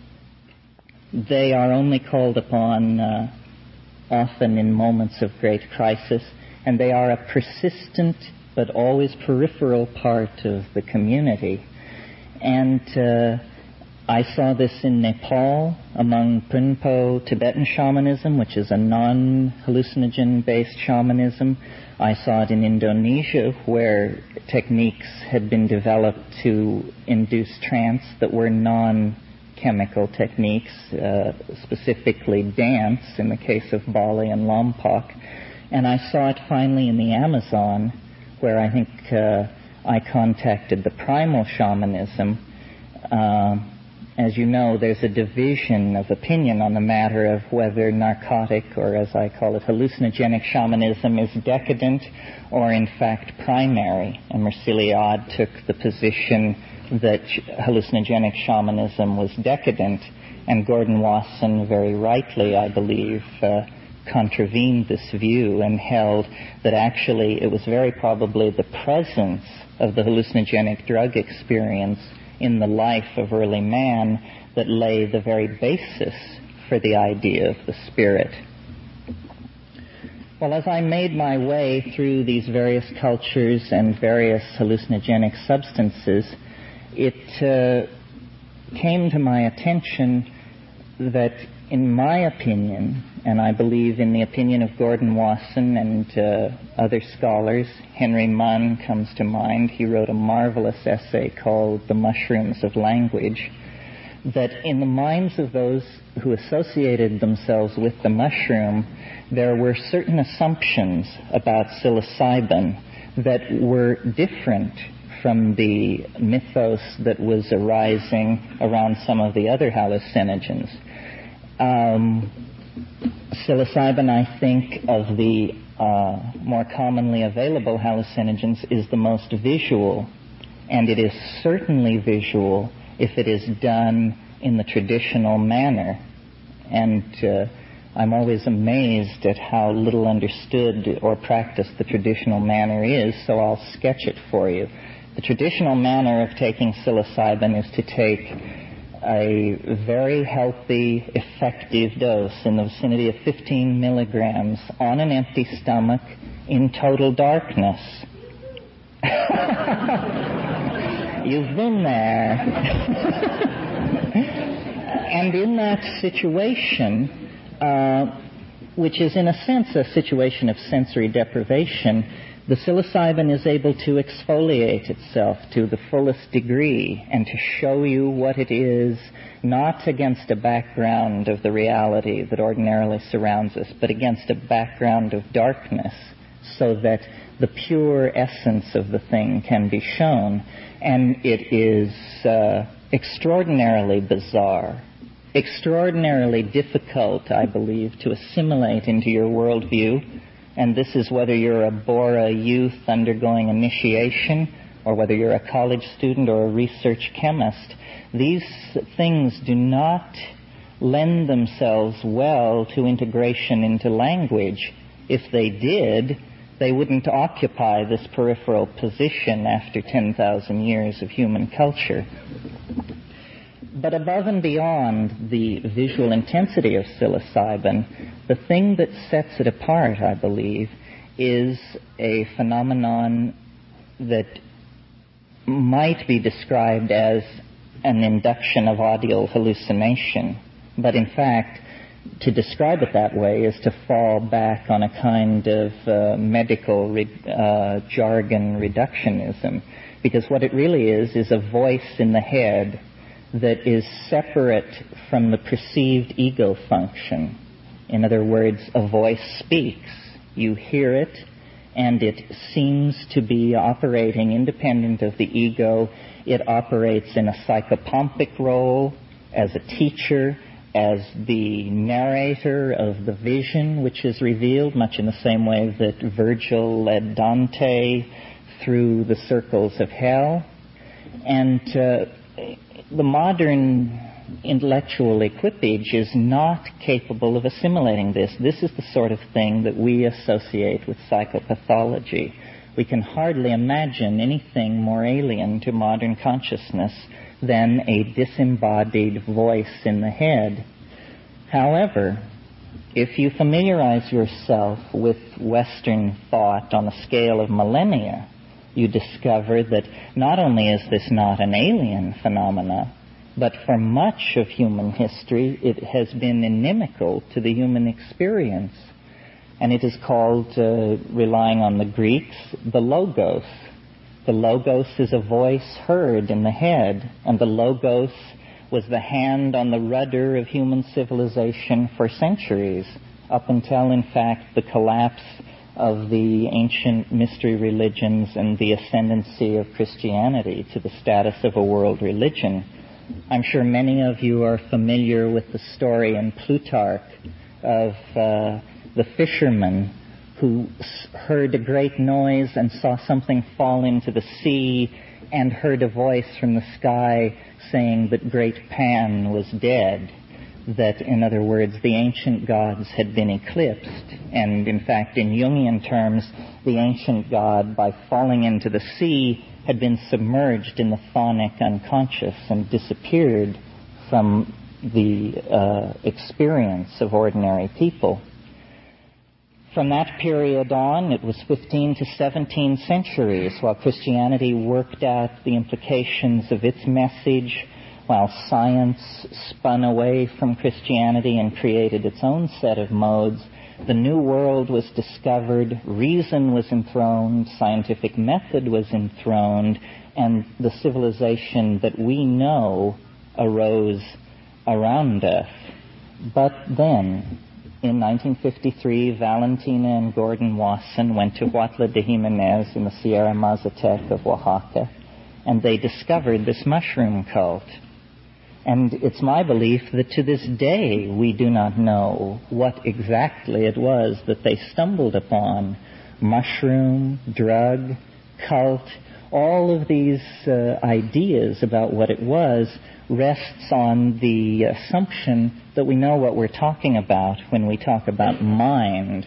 They are only called upon uh, often in moments of great crisis, and they are a persistent but always peripheral part of the community. And uh, I saw this in Nepal among Punpo Tibetan shamanism, which is a non-hallucinogen-based shamanism. I saw it in Indonesia, where techniques had been developed to induce trance that were non chemical techniques, uh, specifically dance in the case of Bali and Lompoc. And I saw it finally in the Amazon, where I think uh, I contacted the primal shamanism. Uh, as you know, there's a division of opinion on the matter of whether narcotic, or as I call it, hallucinogenic shamanism is decadent or in fact primary. And Merciliade took the position that hallucinogenic shamanism was decadent, and Gordon Wasson, very rightly, I believe, uh, contravened this view and held that actually it was very probably the presence of the hallucinogenic drug experience in the life of early man that lay the very basis for the idea of the spirit. Well, as I made my way through these various cultures and various hallucinogenic substances, it uh, came to my attention that, in my opinion, and I believe in the opinion of Gordon Wasson and uh, other scholars, Henry Munn comes to mind. He wrote a marvelous essay called The Mushrooms of Language, that in the minds of those who associated themselves with the mushroom, there were certain assumptions about psilocybin that were different from the mythos that was arising around some of the other hallucinogens. Um, psilocybin, I think, of the uh, more commonly available hallucinogens, is the most visual, and it is certainly visual if it is done in the traditional manner. And uh, I'm always amazed at how little understood or practiced the traditional manner is, so I'll sketch it for you. The traditional manner of taking psilocybin is to take a very healthy, effective dose in the vicinity of fifteen milligrams on an empty stomach in total darkness. You've been there. And in that situation, uh, which is in a sense a situation of sensory deprivation, the psilocybin is able to exfoliate itself to the fullest degree and to show you what it is, not against a background of the reality that ordinarily surrounds us, but against a background of darkness, so that the pure essence of the thing can be shown. And it is uh, extraordinarily bizarre, extraordinarily difficult, I believe, to assimilate into your worldview. And this is whether you're a Bora youth undergoing initiation, or whether you're a college student or a research chemist. These things do not lend themselves well to integration into language. If they did, they wouldn't occupy this peripheral position after ten thousand years of human culture. But above and beyond the visual intensity of psilocybin, the thing that sets it apart, I believe, is a phenomenon that might be described as an induction of audial hallucination. But in fact, to describe it that way is to fall back on a kind of uh, medical re- uh, jargon reductionism, because what it really is is a voice in the head that is separate from the perceived ego function. In other words, a voice speaks. You hear it, and it seems to be operating independent of the ego. It operates in a psychopompic role, as a teacher, as the narrator of the vision which is revealed, much in the same way that Virgil led Dante through the circles of hell. And uh, the modern intellectual equipage is not capable of assimilating this. This is the sort of thing that we associate with psychopathology. We can hardly imagine anything more alien to modern consciousness than a disembodied voice in the head. However, if you familiarize yourself with Western thought on a scale of millennia, you discover that not only is this not an alien phenomena, but for much of human history it has been inimical to the human experience. And it is called, uh, relying on the Greeks, the logos. The logos is a voice heard in the head, and the logos was the hand on the rudder of human civilization for centuries, up until, in fact, the collapse of the ancient mystery religions and the ascendancy of Christianity to the status of a world religion. I'm sure many of you are familiar with the story in Plutarch of uh, the fisherman who heard a great noise and saw something fall into the sea and heard a voice from the sky saying that great Pan was dead. That, in other words, the ancient gods had been eclipsed. And, in fact, in Jungian terms, the ancient god, by falling into the sea, had been submerged in the chthonic unconscious and disappeared from the uh, experience of ordinary people. From that period on, it was fifteen to seventeen centuries while Christianity worked out the implications of its message, while science spun away from Christianity and created its own set of modes. The New World was discovered, reason was enthroned, scientific method was enthroned, and the civilization that we know arose around us. But then, in nineteen fifty-three, Valentina and Gordon Wasson went to Huautla de Jimenez in the Sierra Mazatec of Oaxaca, and they discovered this mushroom cult. And it's my belief that to this day we do not know what exactly it was that they stumbled upon. Mushroom, drug, cult, all of these uh, ideas about what it was rests on the assumption that we know what we're talking about when we talk about mind.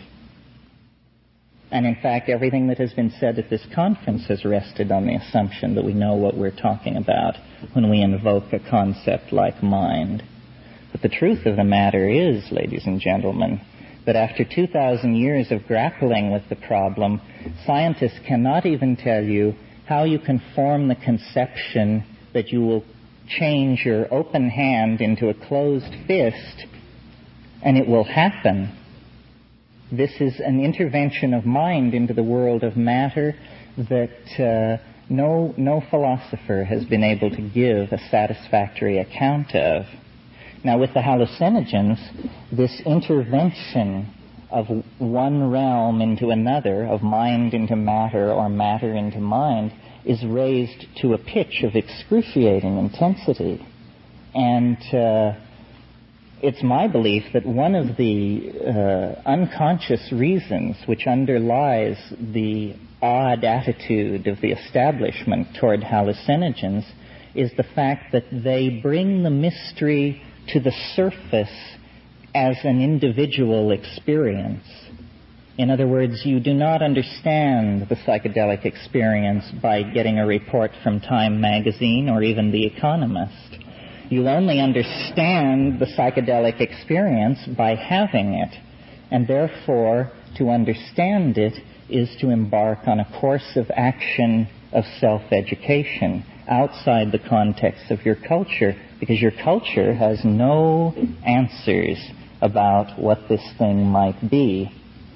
And in fact, everything that has been said at this conference has rested on the assumption that we know what we're talking about when we invoke a concept like mind. But the truth of the matter is, ladies and gentlemen, that after two thousand years of grappling with the problem, scientists cannot even tell you how you can form the conception that you will change your open hand into a closed fist, and it will happen. This is an intervention of mind into the world of matter that uh, no, no philosopher has been able to give a satisfactory account of. Now, with the hallucinogens, this intervention of one realm into another, of mind into matter or matter into mind, is raised to a pitch of excruciating intensity. And uh, it's my belief that one of the uh, unconscious reasons which underlies the odd attitude of the establishment toward hallucinogens is the fact that they bring the mystery to the surface as an individual experience. In other words, you do not understand the psychedelic experience by getting a report from Time magazine or even The Economist. You only understand the psychedelic experience by having it. And therefore, to understand it is to embark on a course of action of self-education outside the context of your culture, because your culture has no answers about what this thing might be.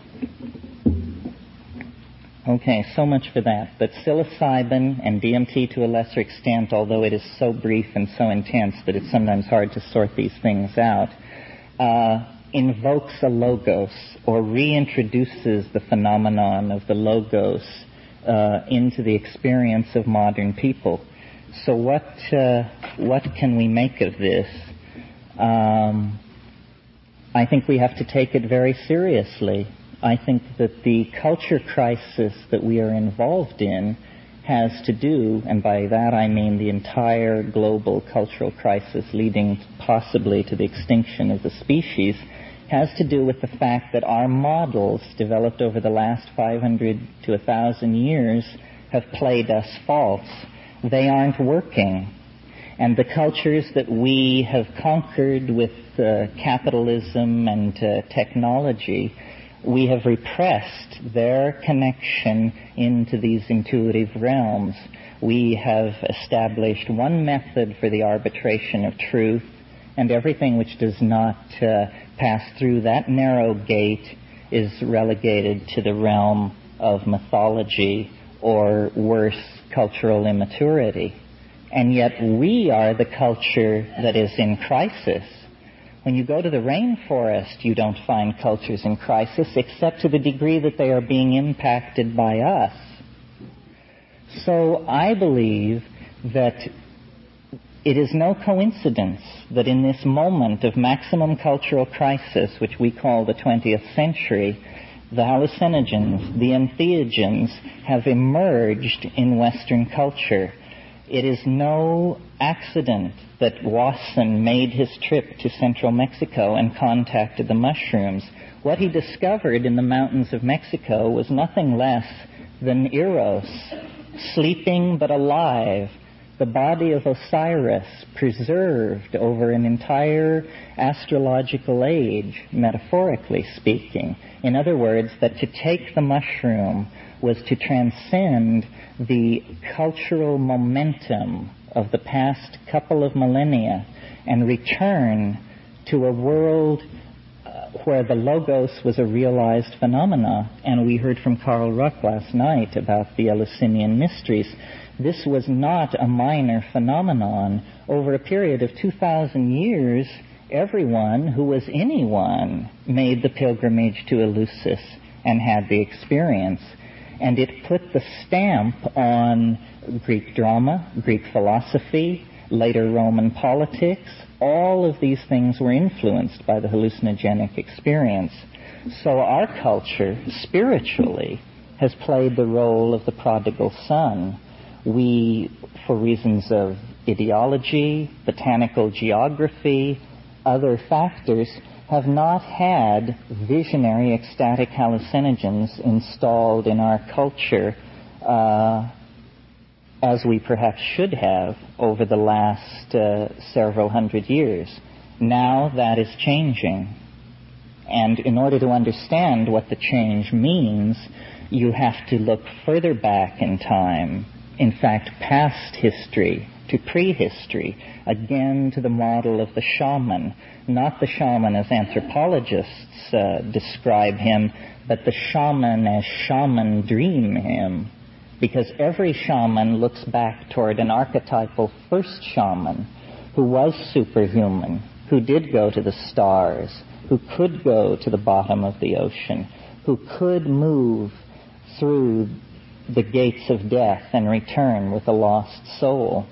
Okay, so much for that. But psilocybin and D M T to a lesser extent, although it is so brief and so intense that it's sometimes hard to sort these things out, uh, invokes a logos or reintroduces the phenomenon of the logos uh, into the experience of modern people. So what uh, what can we make of this? Um, I think we have to take it very seriously. I think that the culture crisis that we are involved in has to do, and by that I mean the entire global cultural crisis leading possibly to the extinction of the species, has to do with the fact that our models developed over the last five hundred to one thousand years have played us false. They aren't working. And the cultures that we have conquered with uh, capitalism and uh, technology, we have repressed their connection into these intuitive realms. We have established one method for the arbitration of truth, and everything which does not uh, pass through that narrow gate is relegated to the realm of mythology or worse, cultural immaturity. And yet we are the culture that is in crisis. When you go to the rainforest, you don't find cultures in crisis except to the degree that they are being impacted by us. So I believe that it is no coincidence that in this moment of maximum cultural crisis, which we call the twentieth century, the hallucinogens, the entheogens, have emerged in Western culture. It is no accident that Wasson made his trip to central Mexico and contacted the mushrooms. What he discovered in the mountains of Mexico was nothing less than Eros, sleeping but alive, the body of Osiris preserved over an entire astrological age, metaphorically speaking. In other words, that to take the mushroom was to transcend the cultural momentum of the past couple of millennia and return to a world uh, where the Logos was a realized phenomena. And we heard from Carl Ruck last night about the Eleusinian mysteries. This was not a minor phenomenon. Over a period of two thousand years, everyone who was anyone made the pilgrimage to Eleusis and had the experience. And it put the stamp on Greek drama, Greek philosophy, later Roman politics. All of these things were influenced by the hallucinogenic experience. So our culture, spiritually, has played the role of the prodigal son. We, for reasons of ideology, botanical geography, other factors, have not had visionary ecstatic hallucinogens installed in our culture uh, as we perhaps should have over the last uh, several hundred years. Now that is changing. And in order to understand what the change means, you have to look further back in time, in fact, past history, to prehistory, again to the model of the shaman. Not the shaman as anthropologists uh, describe him, but the shaman as shaman dream him. Because every shaman looks back toward an archetypal first shaman who was superhuman, who did go to the stars, who could go to the bottom of the ocean, who could move through the gates of death and return with a lost soul.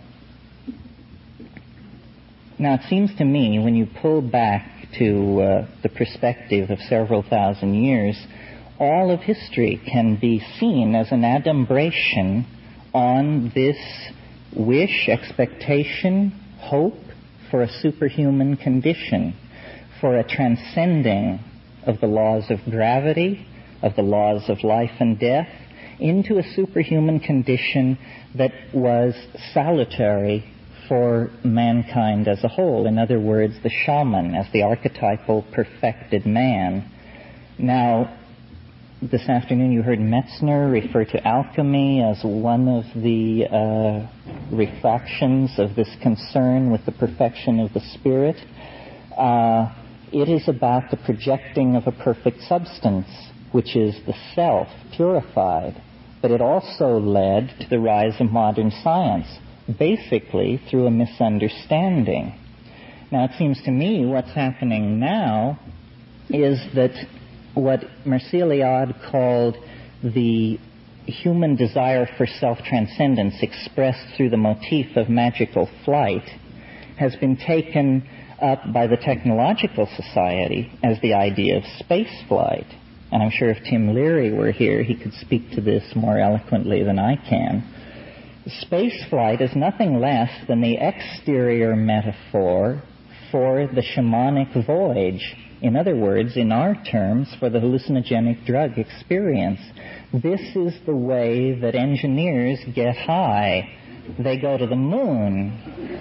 Now, it seems to me, when you pull back to uh, the perspective of several thousand years, all of history can be seen as an adumbration on this wish, expectation, hope for a superhuman condition, for a transcending of the laws of gravity, of the laws of life and death, into a superhuman condition that was salutary for mankind as a whole. In other words, the shaman as the archetypal perfected man. Now, this afternoon you heard Metzner refer to alchemy as one of the uh, refractions of this concern with the perfection of the spirit. Uh, it is about the projecting of a perfect substance, which is the self, purified. But it also led to the rise of modern science, basically through a misunderstanding. Now, it seems to me what's happening now is that what Mircea Eliade called the human desire for self-transcendence expressed through the motif of magical flight has been taken up by the technological society as the idea of space flight. And I'm sure if Tim Leary were here, he could speak to this more eloquently than I can. Space flight is nothing less than the exterior metaphor for the shamanic voyage. In other words, in our terms, for the hallucinogenic drug experience. This is the way that engineers get high. They go to the moon.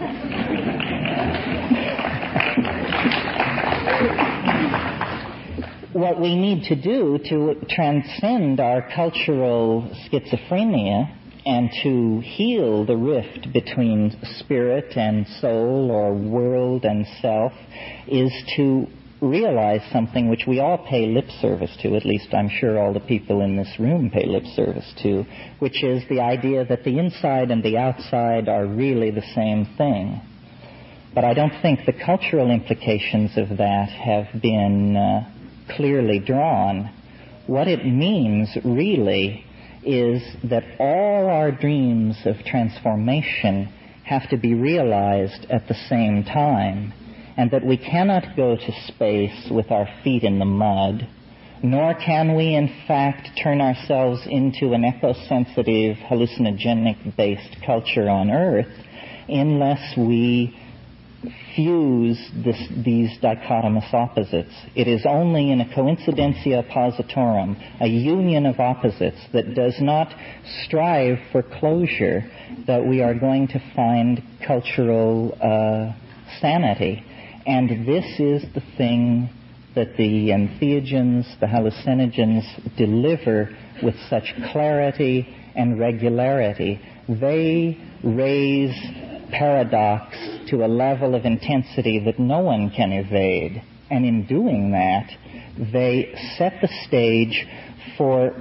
What we need to do to transcend our cultural schizophrenia and to heal the rift between spirit and soul or world and self is to realize something which we all pay lip service to, at least I'm sure all the people in this room pay lip service to, which is the idea that the inside and the outside are really the same thing. But I don't think the cultural implications of that have been uh, clearly drawn. What it means, really, is that all our dreams of transformation have to be realized at the same time, and that we cannot go to space with our feet in the mud, nor can we, in fact, turn ourselves into an eco-sensitive, hallucinogenic-based culture on Earth unless we fuse this, these dichotomous opposites. It is only in a coincidentia positorum, a union of opposites that does not strive for closure, that we are going to find cultural uh, sanity. And this is the thing that the entheogens, the hallucinogens, deliver with such clarity and regularity. They raise paradox to a level of intensity that no one can evade. And in doing that, they set the stage for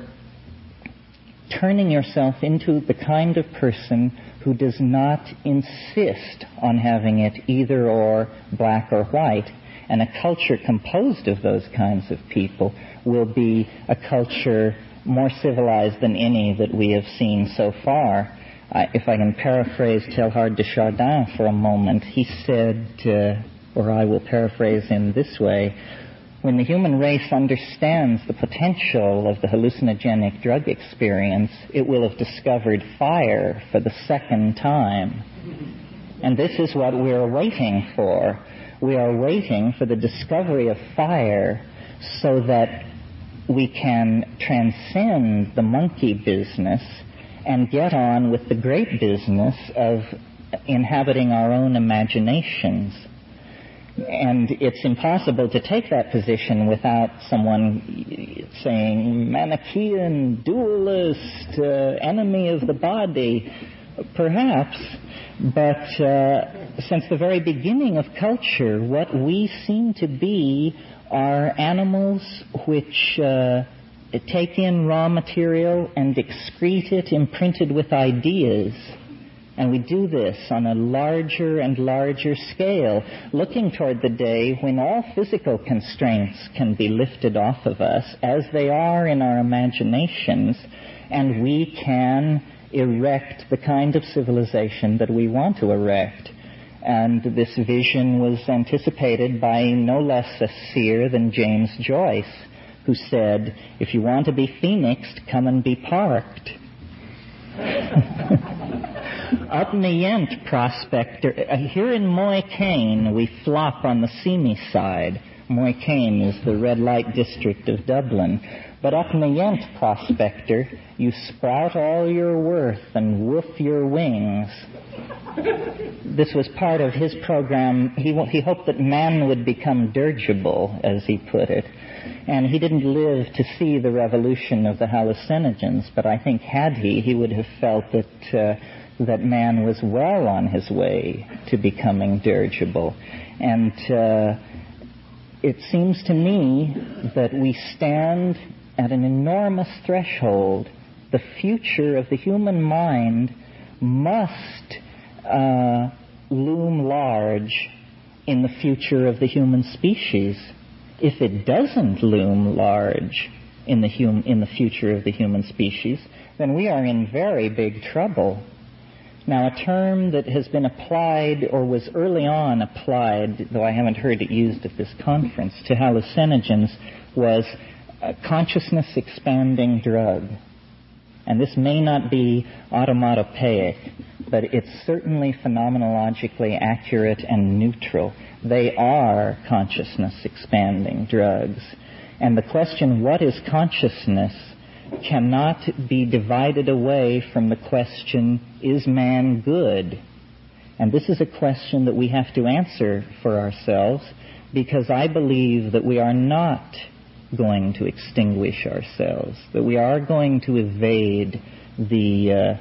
turning yourself into the kind of person who does not insist on having it either or, black or white. And a culture composed of those kinds of people will be a culture more civilized than any that we have seen so far. Uh, if I can paraphrase Teilhard de Chardin for a moment, he said, uh, or I will paraphrase him this way, when the human race understands the potential of the hallucinogenic drug experience, it will have discovered fire for the second time. And this is what we're waiting for. We are waiting for the discovery of fire so that we can transcend the monkey business and get on with the great business of inhabiting our own imaginations. And it's impossible to take that position without someone saying, Manichaean, dualist, uh, enemy of the body. Perhaps, but uh, since the very beginning of culture, what we seem to be are animals which uh, take in raw material and excrete it imprinted with ideas. And we do this on a larger and larger scale, looking toward the day when all physical constraints can be lifted off of us, as they are in our imaginations, and we can erect the kind of civilization that we want to erect. And this vision was anticipated by no less a seer than James Joyce, who said, if you want to be phoenixed, come and be parked. Upneyent prospector. Uh, here in Moycane, we flop on the Simi side. Moycane is the red light district of Dublin. But Upneyent prospector, you sprout all your worth and woof your wings. This was part of his program. He, he hoped that man would become dirigible, as he put it. And he didn't live to see the revolution of the hallucinogens, but I think had he, he would have felt that uh, that man was well on his way to becoming dirigible. And uh, it seems to me that we stand at an enormous threshold. The future of the human mind must uh, loom large in the future of the human species. If it doesn't loom large in the, hum- in the future of the human species, then we are in very big trouble. Now, a term that has been applied, or was early on applied, though I haven't heard it used at this conference, to hallucinogens was a consciousness-expanding drug. And this may not be automatopoeic, but it's certainly phenomenologically accurate and neutral. They are consciousness-expanding drugs. And the question, what is consciousness, cannot be divided away from the question, is man good? And this is a question that we have to answer for ourselves, because I believe that we are not going to extinguish ourselves, that we are going to evade the uh,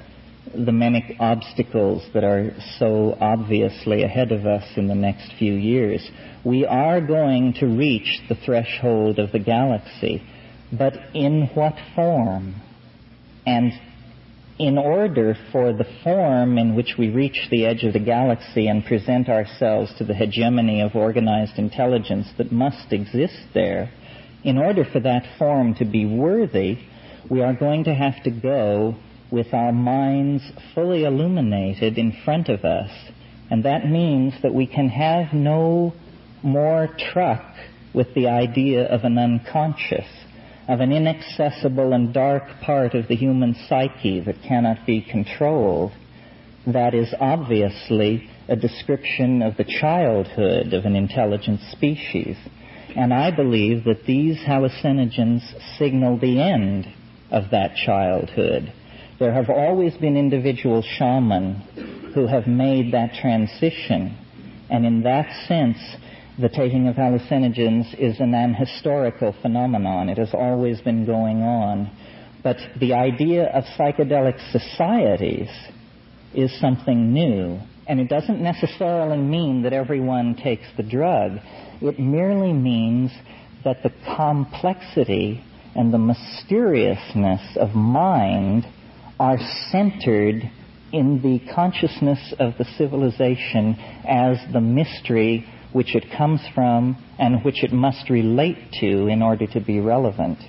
the many obstacles that are so obviously ahead of us in the next few years, we are going to reach the threshold of the galaxy. But in what form? And in order for the form in which we reach the edge of the galaxy and present ourselves to the hegemony of organized intelligence that must exist there, in order for that form to be worthy, we are going to have to go with our minds fully illuminated in front of us. And that means that we can have no more truck with the idea of an unconscious, of an inaccessible and dark part of the human psyche that cannot be controlled. That is obviously a description of the childhood of an intelligent species. And I believe that these hallucinogens signal the end of that childhood. There have always been individual shamans who have made that transition. And in that sense, the taking of hallucinogens is an ahistorical phenomenon. It has always been going on. But the idea of psychedelic societies is something new. And it doesn't necessarily mean that everyone takes the drug. It merely means that the complexity and the mysteriousness of mind are centered in the consciousness of the civilization as the mystery which it comes from and which it must relate to in order to be relevant.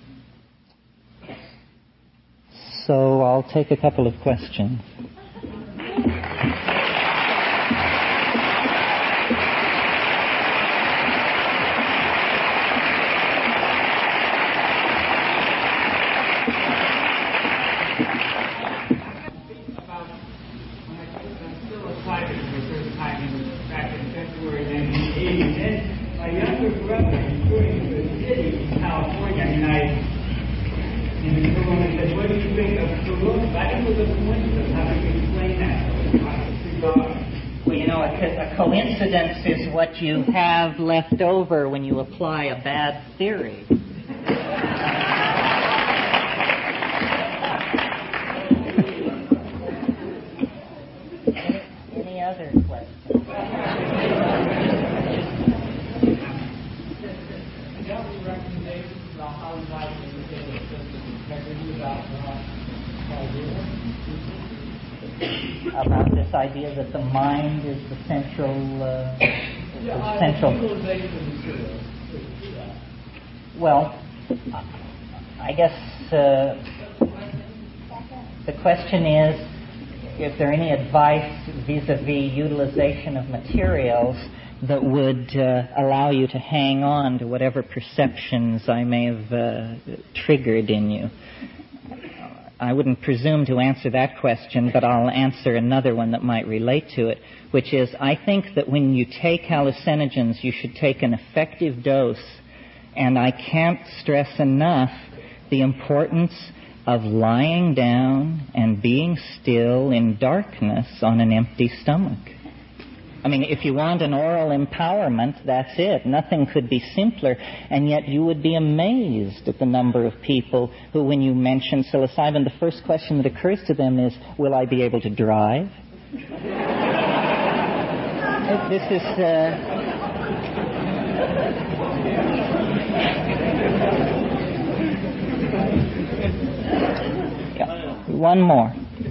So I'll take a couple of questions. Coincidence is what you have left over when you apply a bad theory. any, any other questions? Recommendations about how we might indicate a sense of integrity about about this idea that the mind is the central, uh, yeah, the central. Material. Well, I guess uh, the question is, is there any advice vis-a-vis utilization of materials that would uh, allow you to hang on to whatever perceptions I may have uh, triggered in you? I wouldn't presume to answer that question, but I'll answer another one that might relate to it, which is I think that when you take hallucinogens, you should take an effective dose, and I can't stress enough the importance of lying down and being still in darkness on an empty stomach. I mean, if you want an oral empowerment, that's it. Nothing could be simpler. And yet you would be amazed at the number of people who, when you mention psilocybin, the first question that occurs to them is, will I be able to drive? This is... Uh... Yeah. One more.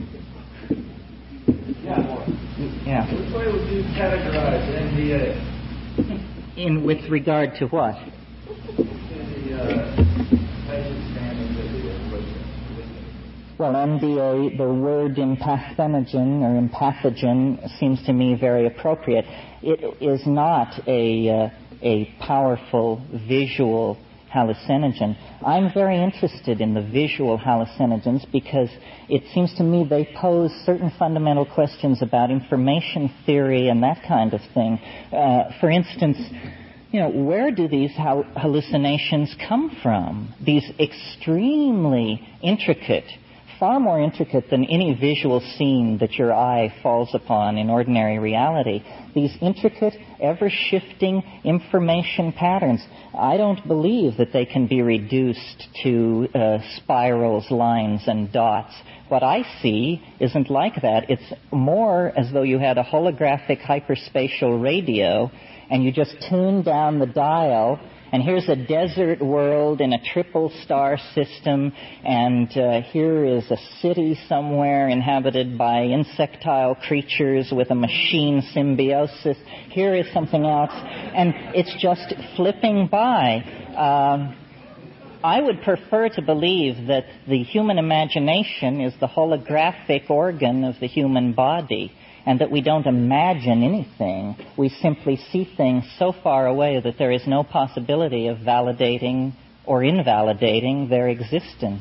Yeah. Which way would you categorize N D A? In with regard to what? To the uh, basic standards of the Well, N D A, the word empathenogen or empathogen seems to me very appropriate. It is not a uh, a powerful visual hallucinogen. I'm very interested in the visual hallucinogens because it seems to me they pose certain fundamental questions about information theory and that kind of thing. Uh, for instance, you know, where do these hal- hallucinations come from? These extremely intricate far more intricate than any visual scene that your eye falls upon in ordinary reality. These intricate, ever-shifting information patterns, I don't believe that they can be reduced to uh, spirals, lines, and dots. What I see isn't like that. It's more as though you had a holographic hyperspatial radio and you just tune down the dial, and here's a desert world in a triple star system, and uh, here is a city somewhere inhabited by insectile creatures with a machine symbiosis. Here is something else, and it's just flipping by. Um, I would prefer to believe that the human imagination is the holographic organ of the human body, and that we don't imagine anything. We simply see things so far away that there is no possibility of validating or invalidating their existence.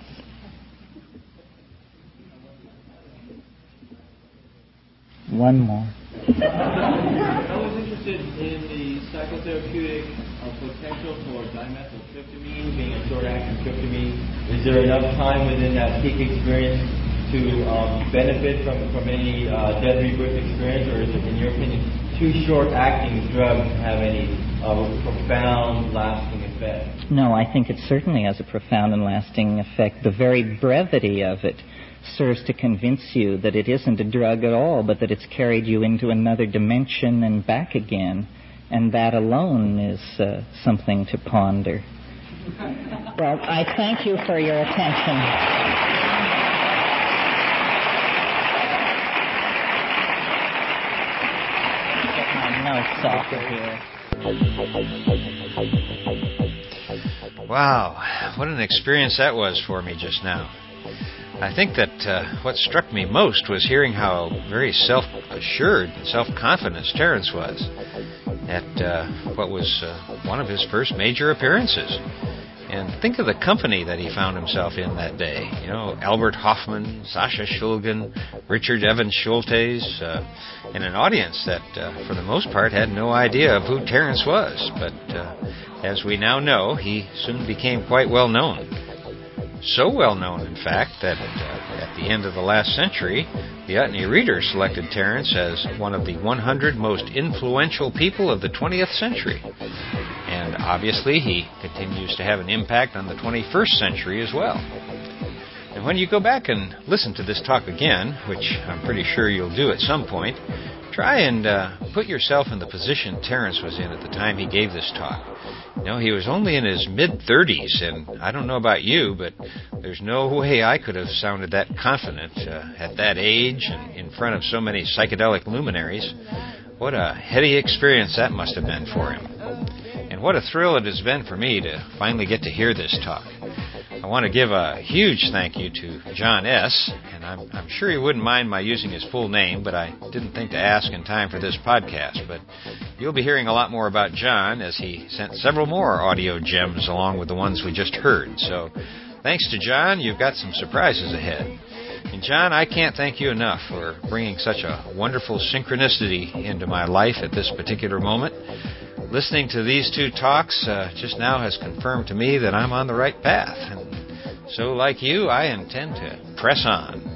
One more. I was interested in the psychotherapeutic uh, potential for dimethyltryptamine being a short-acting tryptamine. Is there enough time within that peak experience to um, benefit from, from any uh, dead rebirth experience, or is it, in your opinion, too short-acting drugs have any uh, profound, lasting effect? No, I think it certainly has a profound and lasting effect. The very brevity of it serves to convince you that it isn't a drug at all, but that it's carried you into another dimension and back again. And that alone is uh, something to ponder. Well, I thank you for your attention. Notes off of here. Wow, what an experience that was for me just now. I think that uh, what struck me most was hearing how very self-assured and self-confident Terence was at uh, what was uh, one of his first major appearances. And think of the company that he found himself in that day. You know, Albert Hoffman, Sasha Shulgin, Richard Evans Schultes, uh, and an audience that, uh, for the most part, had no idea of who Terence was. But uh, as we now know, he soon became quite well known. So well known, in fact, that uh, at the end of the last century, the Utne Reader selected Terence as one of the one hundred most influential people of the twentieth century. And obviously, he continues to have an impact on the twenty-first century as well. And when you go back and listen to this talk again, which I'm pretty sure you'll do at some point, try and uh, put yourself in the position Terence was in at the time he gave this talk. You know, he was only in his mid-thirties, and I don't know about you, but there's no way I could have sounded that confident uh, at that age and in front of so many psychedelic luminaries. What a heady experience that must have been for him. And what a thrill it has been for me to finally get to hear this talk. I want to give a huge thank you to John S., and I'm, I'm sure he wouldn't mind my using his full name, but I didn't think to ask in time for this podcast. But you'll be hearing a lot more about John as he sent several more audio gems along with the ones we just heard. So thanks to John, you've got some surprises ahead. And John, I can't thank you enough for bringing such a wonderful synchronicity into my life at this particular moment. Listening to these two talks uh, just now has confirmed to me that I'm on the right path. And so, like you, I intend to press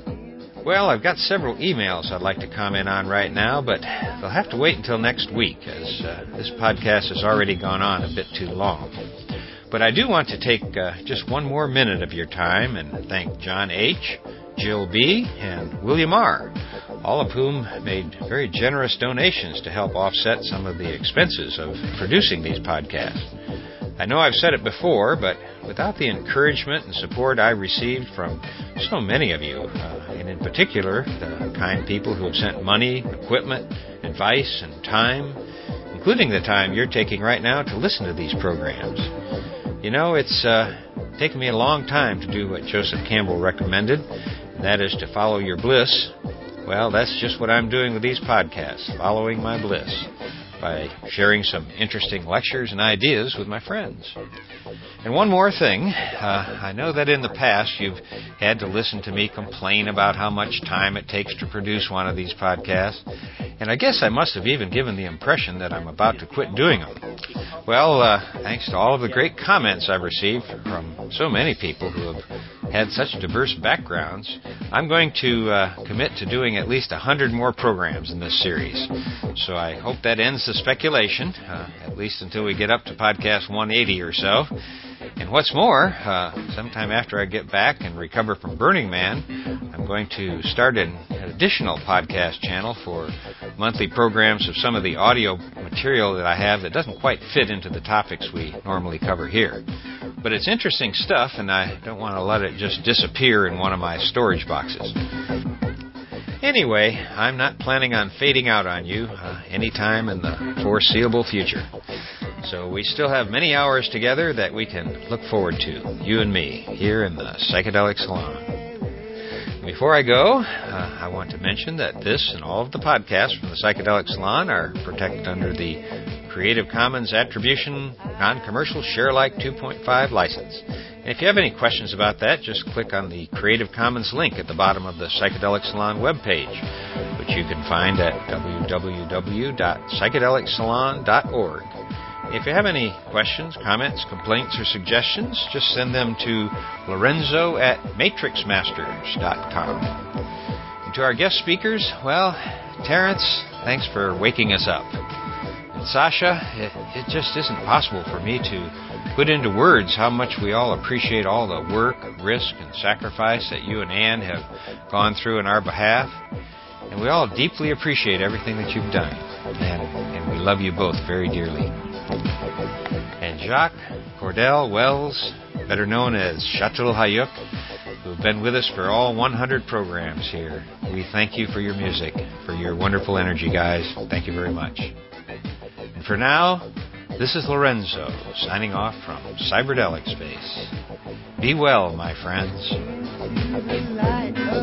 on. Well, I've got several emails I'd like to comment on right now, but they'll have to wait until next week, as uh, this podcast has already gone on a bit too long. But I do want to take uh, just one more minute of your time and thank John H., Jill B., and William R., all of whom made very generous donations to help offset some of the expenses of producing these podcasts. I know I've said it before, but without the encouragement and support I received from so many of you, uh, and in particular the kind people who have sent money, equipment, advice, and time, including the time you're taking right now to listen to these programs. You know, it's uh, taken me a long time to do what Joseph Campbell recommended, and that is to follow your bliss. Well, that's just what I'm doing with these podcasts, following my bliss, by sharing some interesting lectures and ideas with my friends. And one more thing, uh, I know that in the past you've had to listen to me complain about how much time it takes to produce one of these podcasts, and I guess I must have even given the impression that I'm about to quit doing them. Well, uh, thanks to all of the great comments I've received from so many people who have had such diverse backgrounds, I'm going to uh, commit to doing at least one hundred more programs in this series. So I hope that ends the speculation, uh, at least until we get up to podcast one eighty or so. And what's more, uh, sometime after I get back and recover from Burning Man, I'm going to start an additional podcast channel for monthly programs of some of the audio material that I have that doesn't quite fit into the topics we normally cover here. But it's interesting stuff, and I don't want to let it just disappear in one of my storage boxes. Anyway, I'm not planning on fading out on you uh, anytime in the foreseeable future. So we still have many hours together that we can look forward to, you and me, here in the Psychedelic Salon. Before I go, uh, I want to mention that this and all of the podcasts from the Psychedelic Salon are protected under the Creative Commons Attribution Non-Commercial Share-alike two point five license. And if you have any questions about that, just click on the Creative Commons link at the bottom of the Psychedelic Salon webpage, which you can find at w w w dot psychedelic salon dot org. If you have any questions, comments, complaints, or suggestions, just send them to Lorenzo at matrix masters dot com. And to our guest speakers, well, Terrence, thanks for waking us up. And Sasha, it, it just isn't possible for me to put into words how much we all appreciate all the work, risk, and sacrifice that you and Ann have gone through in our behalf. And we all deeply appreciate everything that you've done. And, and we love you both very dearly. And Jacques Cordell Wells, better known as Chateau Hayuk, who have been with us for all one hundred programs here. We thank you for your music, for your wonderful energy, guys. Thank you very much. And for now, this is Lorenzo, signing off from Cyberdelic Space. Be well, my friends.